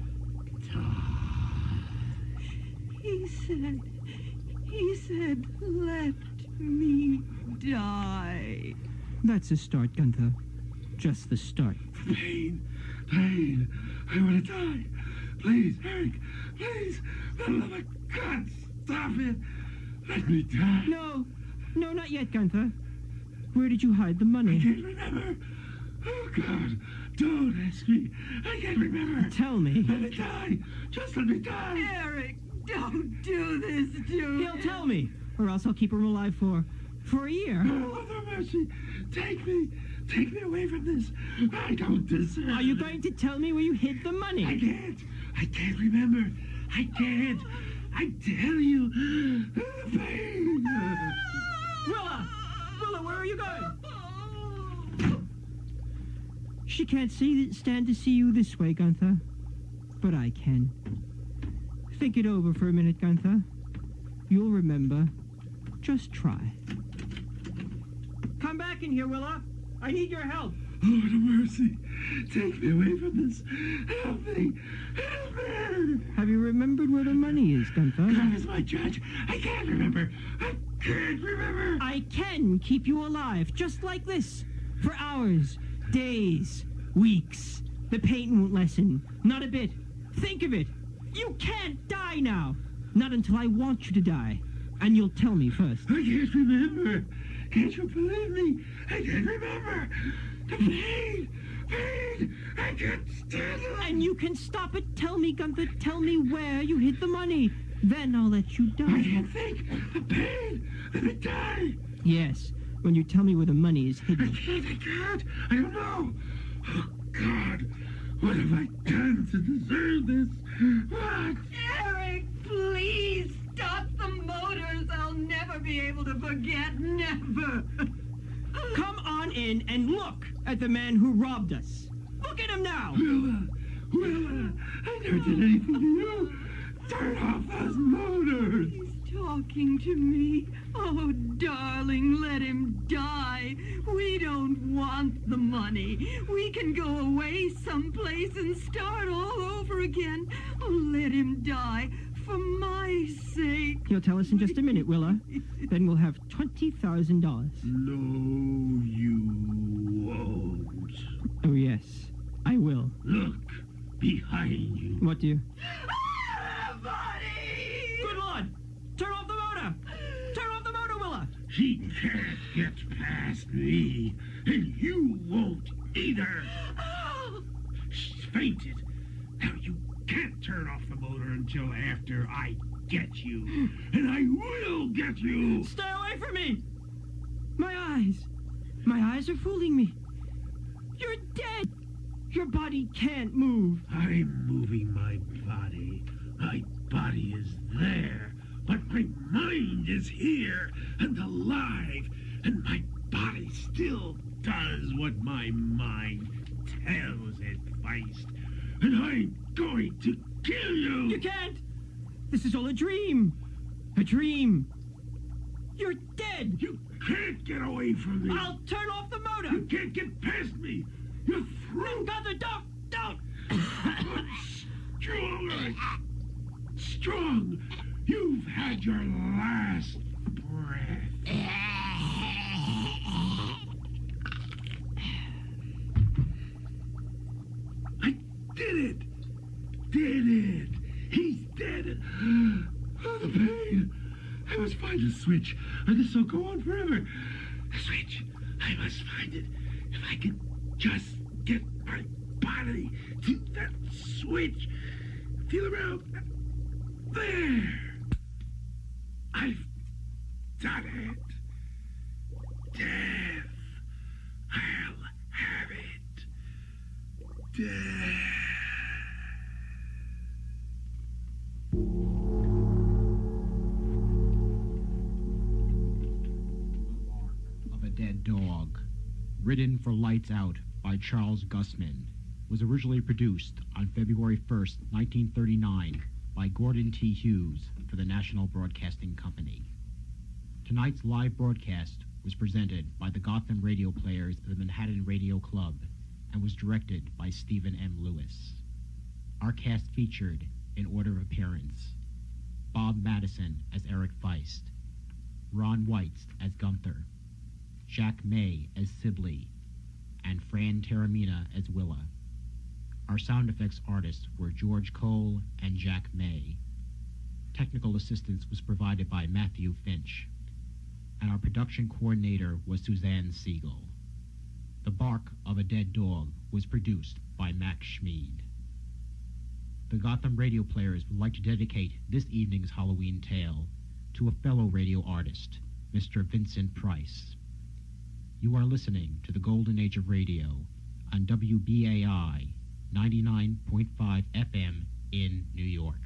He said, he said, let me die. That's a start, Gunther. Just the start. Pain. Pain. I want to die. Please, Eric. Please. For the love of God, stop it. Let me die. No. No, not yet, Gunther. Where did you hide the money? I can't remember. Oh, God. Don't ask me. I can't remember. Tell me. Let me die. Just let me die. Eric, don't do this to me. He'll tell me, or else I'll keep him alive for... for a year. Oh, Mother Mercy. Take me. Take me away from this. I don't deserve Are you it. going to tell me where you hid the money? I can't. I can't remember. I can't. I tell you. The pain. Willa! Willa, where are you going? She can't see stand to see you this way, Gunther. But I can. Think it over for a minute, Gunther. You'll remember. Just try. Come back in here, Willa. I need your help. Lord of mercy. Take me away from this. Help me. Help me. Have you remembered where the money is, Gunther? God is my judge. I can't remember. I can't remember. I can keep you alive, just like this. For hours, days, weeks. The pain won't lessen. Not a bit. Think of it. You can't die now. Not until I want you to die. And you'll tell me first. I can't remember. Can't you believe me? I can't remember. The pain. Pain. I can't stand it. And you can stop it. Tell me, Gunther. Tell me where you hid the money. Then I'll let you die. I can't think. The pain. Let me die. Yes. When you tell me where the money is hidden. I can't. I can't. I don't know. Oh, God. What have I done to deserve this? What? Eric, please stop the motors. I'll never be able to forget. Never. Come on in and look at the man who robbed us. Look at him now. Willa, Willa, I never did anything to you. Turn off those motors. He's talking to me. Oh, darling, let him die. We don't want the money. We can go away someplace and start all over again. Oh, let him die. For my sake. He'll tell us in just a minute, Willa. Then we'll have twenty thousand dollars. No, you won't. Oh, yes, I will. Look, behind you. What do you... Ah, buddy! Good Lord! Turn off the motor! Turn off the motor, Willa! She can't get past me, and you won't either. She's fainted. Now you can't turn off the motor until after I get you. And I will get you. Stay away from me! My eyes. My eyes are fooling me. You're dead. Your body can't move. I'm moving my body. My body is there. But my mind is here and alive. And my body still does what my mind tells it, Feist. And I'm going to kill you! You can't! This is all a dream! A dream! You're dead! You can't get away from me! I'll turn off the motor! You can't get past me! You're through! Gunther, don't! Don't! Strong! Strong! You've had your last breath. I did it! Did it! He's dead! Oh, the pain! I must find the switch, or this will go on forever. The switch! I must find it. If I could just get my body to that switch. Feel around. There. I've done it. Death. I'll have it. Death. Of a Dead Dog, written for Lights Out by Charles Gussman, was originally produced on February first, nineteen thirty-nine by Gordon T. Hughes for the National Broadcasting Company. Tonight's live broadcast was presented by the Gotham Radio Players of the Manhattan Radio Club and was directed by Stephen M. Lewis. Our cast featured, in order of appearance, Bob Madison as Eric Feist, Ron Weitz as Gunther, Jack May as Sibley, and Fran Taramina as Willa. Our sound effects artists were George Cole and Jack May. Technical assistance was provided by Matthew Finch, and our production coordinator was Suzanne Siegel. The Bark of a Dead Dog was produced by Max Schmid. The Gotham Radio Players would like to dedicate this evening's Halloween tale to a fellow radio artist, Mister Vincent Price. You are listening to the Golden Age of Radio on W B A I ninety-nine point five F M in New York.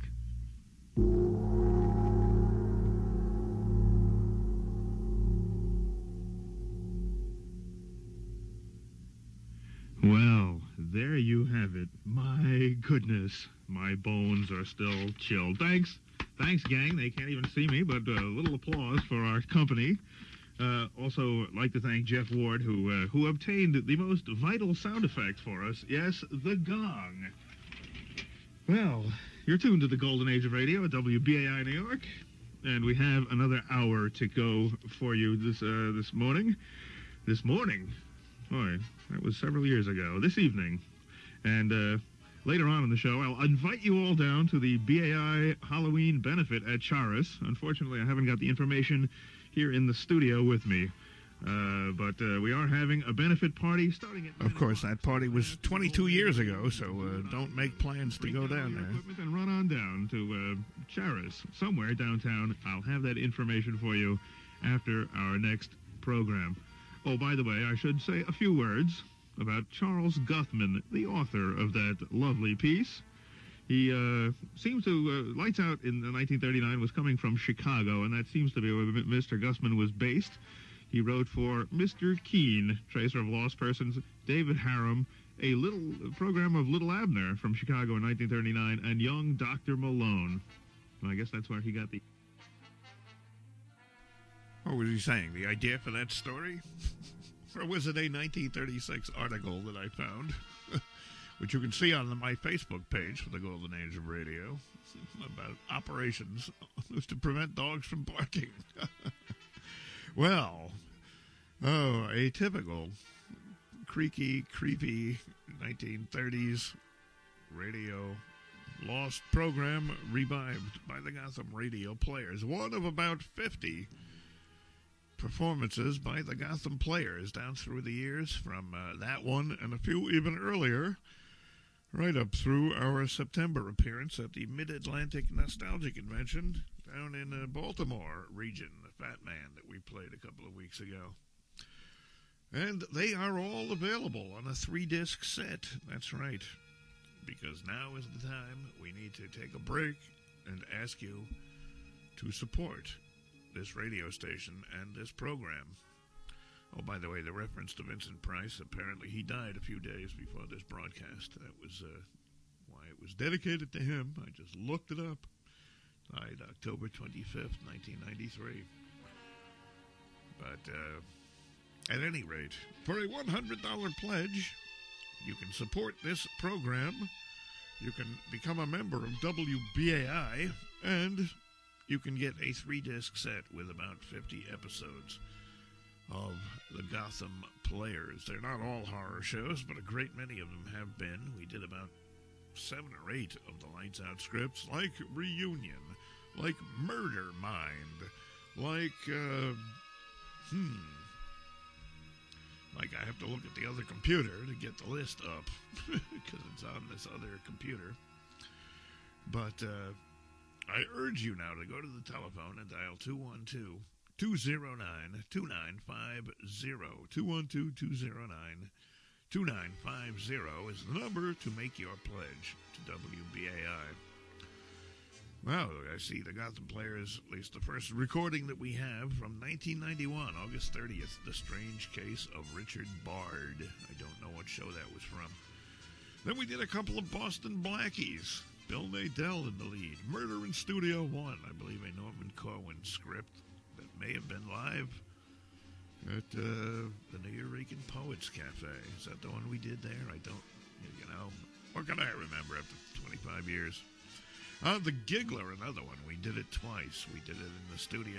Well, there you have it. My goodness, my bones are still chilled. Thanks. Thanks, gang. They can't even see me, but a little applause for our company. Uh, also, I'd like to thank Jeff Ward, who uh, who obtained the most vital sound effect for us. Yes, the gong. Well, you're tuned to the Golden Age of Radio at W B A I New York, and we have another hour to go for you this uh, this morning. This morning? Boy, that was several years ago. This evening. And uh, later on in the show, I'll invite you all down to the B A I Halloween benefit at Charis. Unfortunately, I haven't got the information here in the studio with me. Uh, but uh, we are having a benefit party starting at... Of course, that party was twenty-two years ago, so uh, don't make plans to go down there. And run on down to uh, Charis, somewhere downtown. I'll have that information for you after our next program. Oh, by the way, I should say a few words about Charles Guthman, the author of that lovely piece. He uh, seems to, uh, Lights Out in nineteen thirty-nine was coming from Chicago, and that seems to be where Mister Gussman was based. He wrote for Mister Keene, Tracer of Lost Persons, David Harum, a little program of Little Abner from Chicago in nineteen thirty-nine, and Young Doctor Malone. Well, I guess that's where he got the... What was he saying? The idea for that story? Or was it a nineteen thirty-six article that I found? Which you can see on the, my Facebook page for the Golden Age of Radio, about operations to prevent dogs from barking. Well, oh, a typical creaky, creepy nineteen thirties radio lost program revived by the Gotham Radio Players. One of about fifty performances by the Gotham Players down through the years, from uh, that one and a few even earlier, right up through our September appearance at the Mid-Atlantic Nostalgia Convention down in uh, Baltimore region, the Fat Man that we played a couple of weeks ago. And they are all available on a three-disc set. That's right, because now is the time we need to take a break and ask you to support this radio station and this program. Oh, by the way, the reference to Vincent Price, apparently he died a few days before this broadcast. That was uh, why it was dedicated to him. I just looked it up. Died October twenty-fifth, nineteen ninety-three. But uh, at any rate, for a one hundred dollars pledge, you can support this program. You can become a member of W B A I, and you can get a three-disc set with about fifty episodes of the Gotham Players. They're not all horror shows, but a great many of them have been. We did about seven or eight of the Lights Out scripts, like Reunion, like Murder Mind, like, uh, hmm, Like, I have to look at the other computer to get the list up because it's on this other computer. But uh, I urge you now to go to the telephone and dial two one two, two zero nine, two nine five zero. two one two, two zero nine, two nine five zero is the number to make your pledge to W B A I. Well, I see the Gotham Players, at least the first recording that we have from nineteen ninety-one, August thirtieth, The Strange Case of Richard Bard. I don't know what show that was from. Then we did a couple of Boston Blackies. Bill Nadell in the lead. Murder in Studio One, I believe a Norman Corwin script that may have been live at uh, the Nuyorican Poets Cafe. Is that the one we did there? I don't, you know, what can I remember after twenty-five years? Uh, the Giggler, another one. We did it twice. We did it in the studio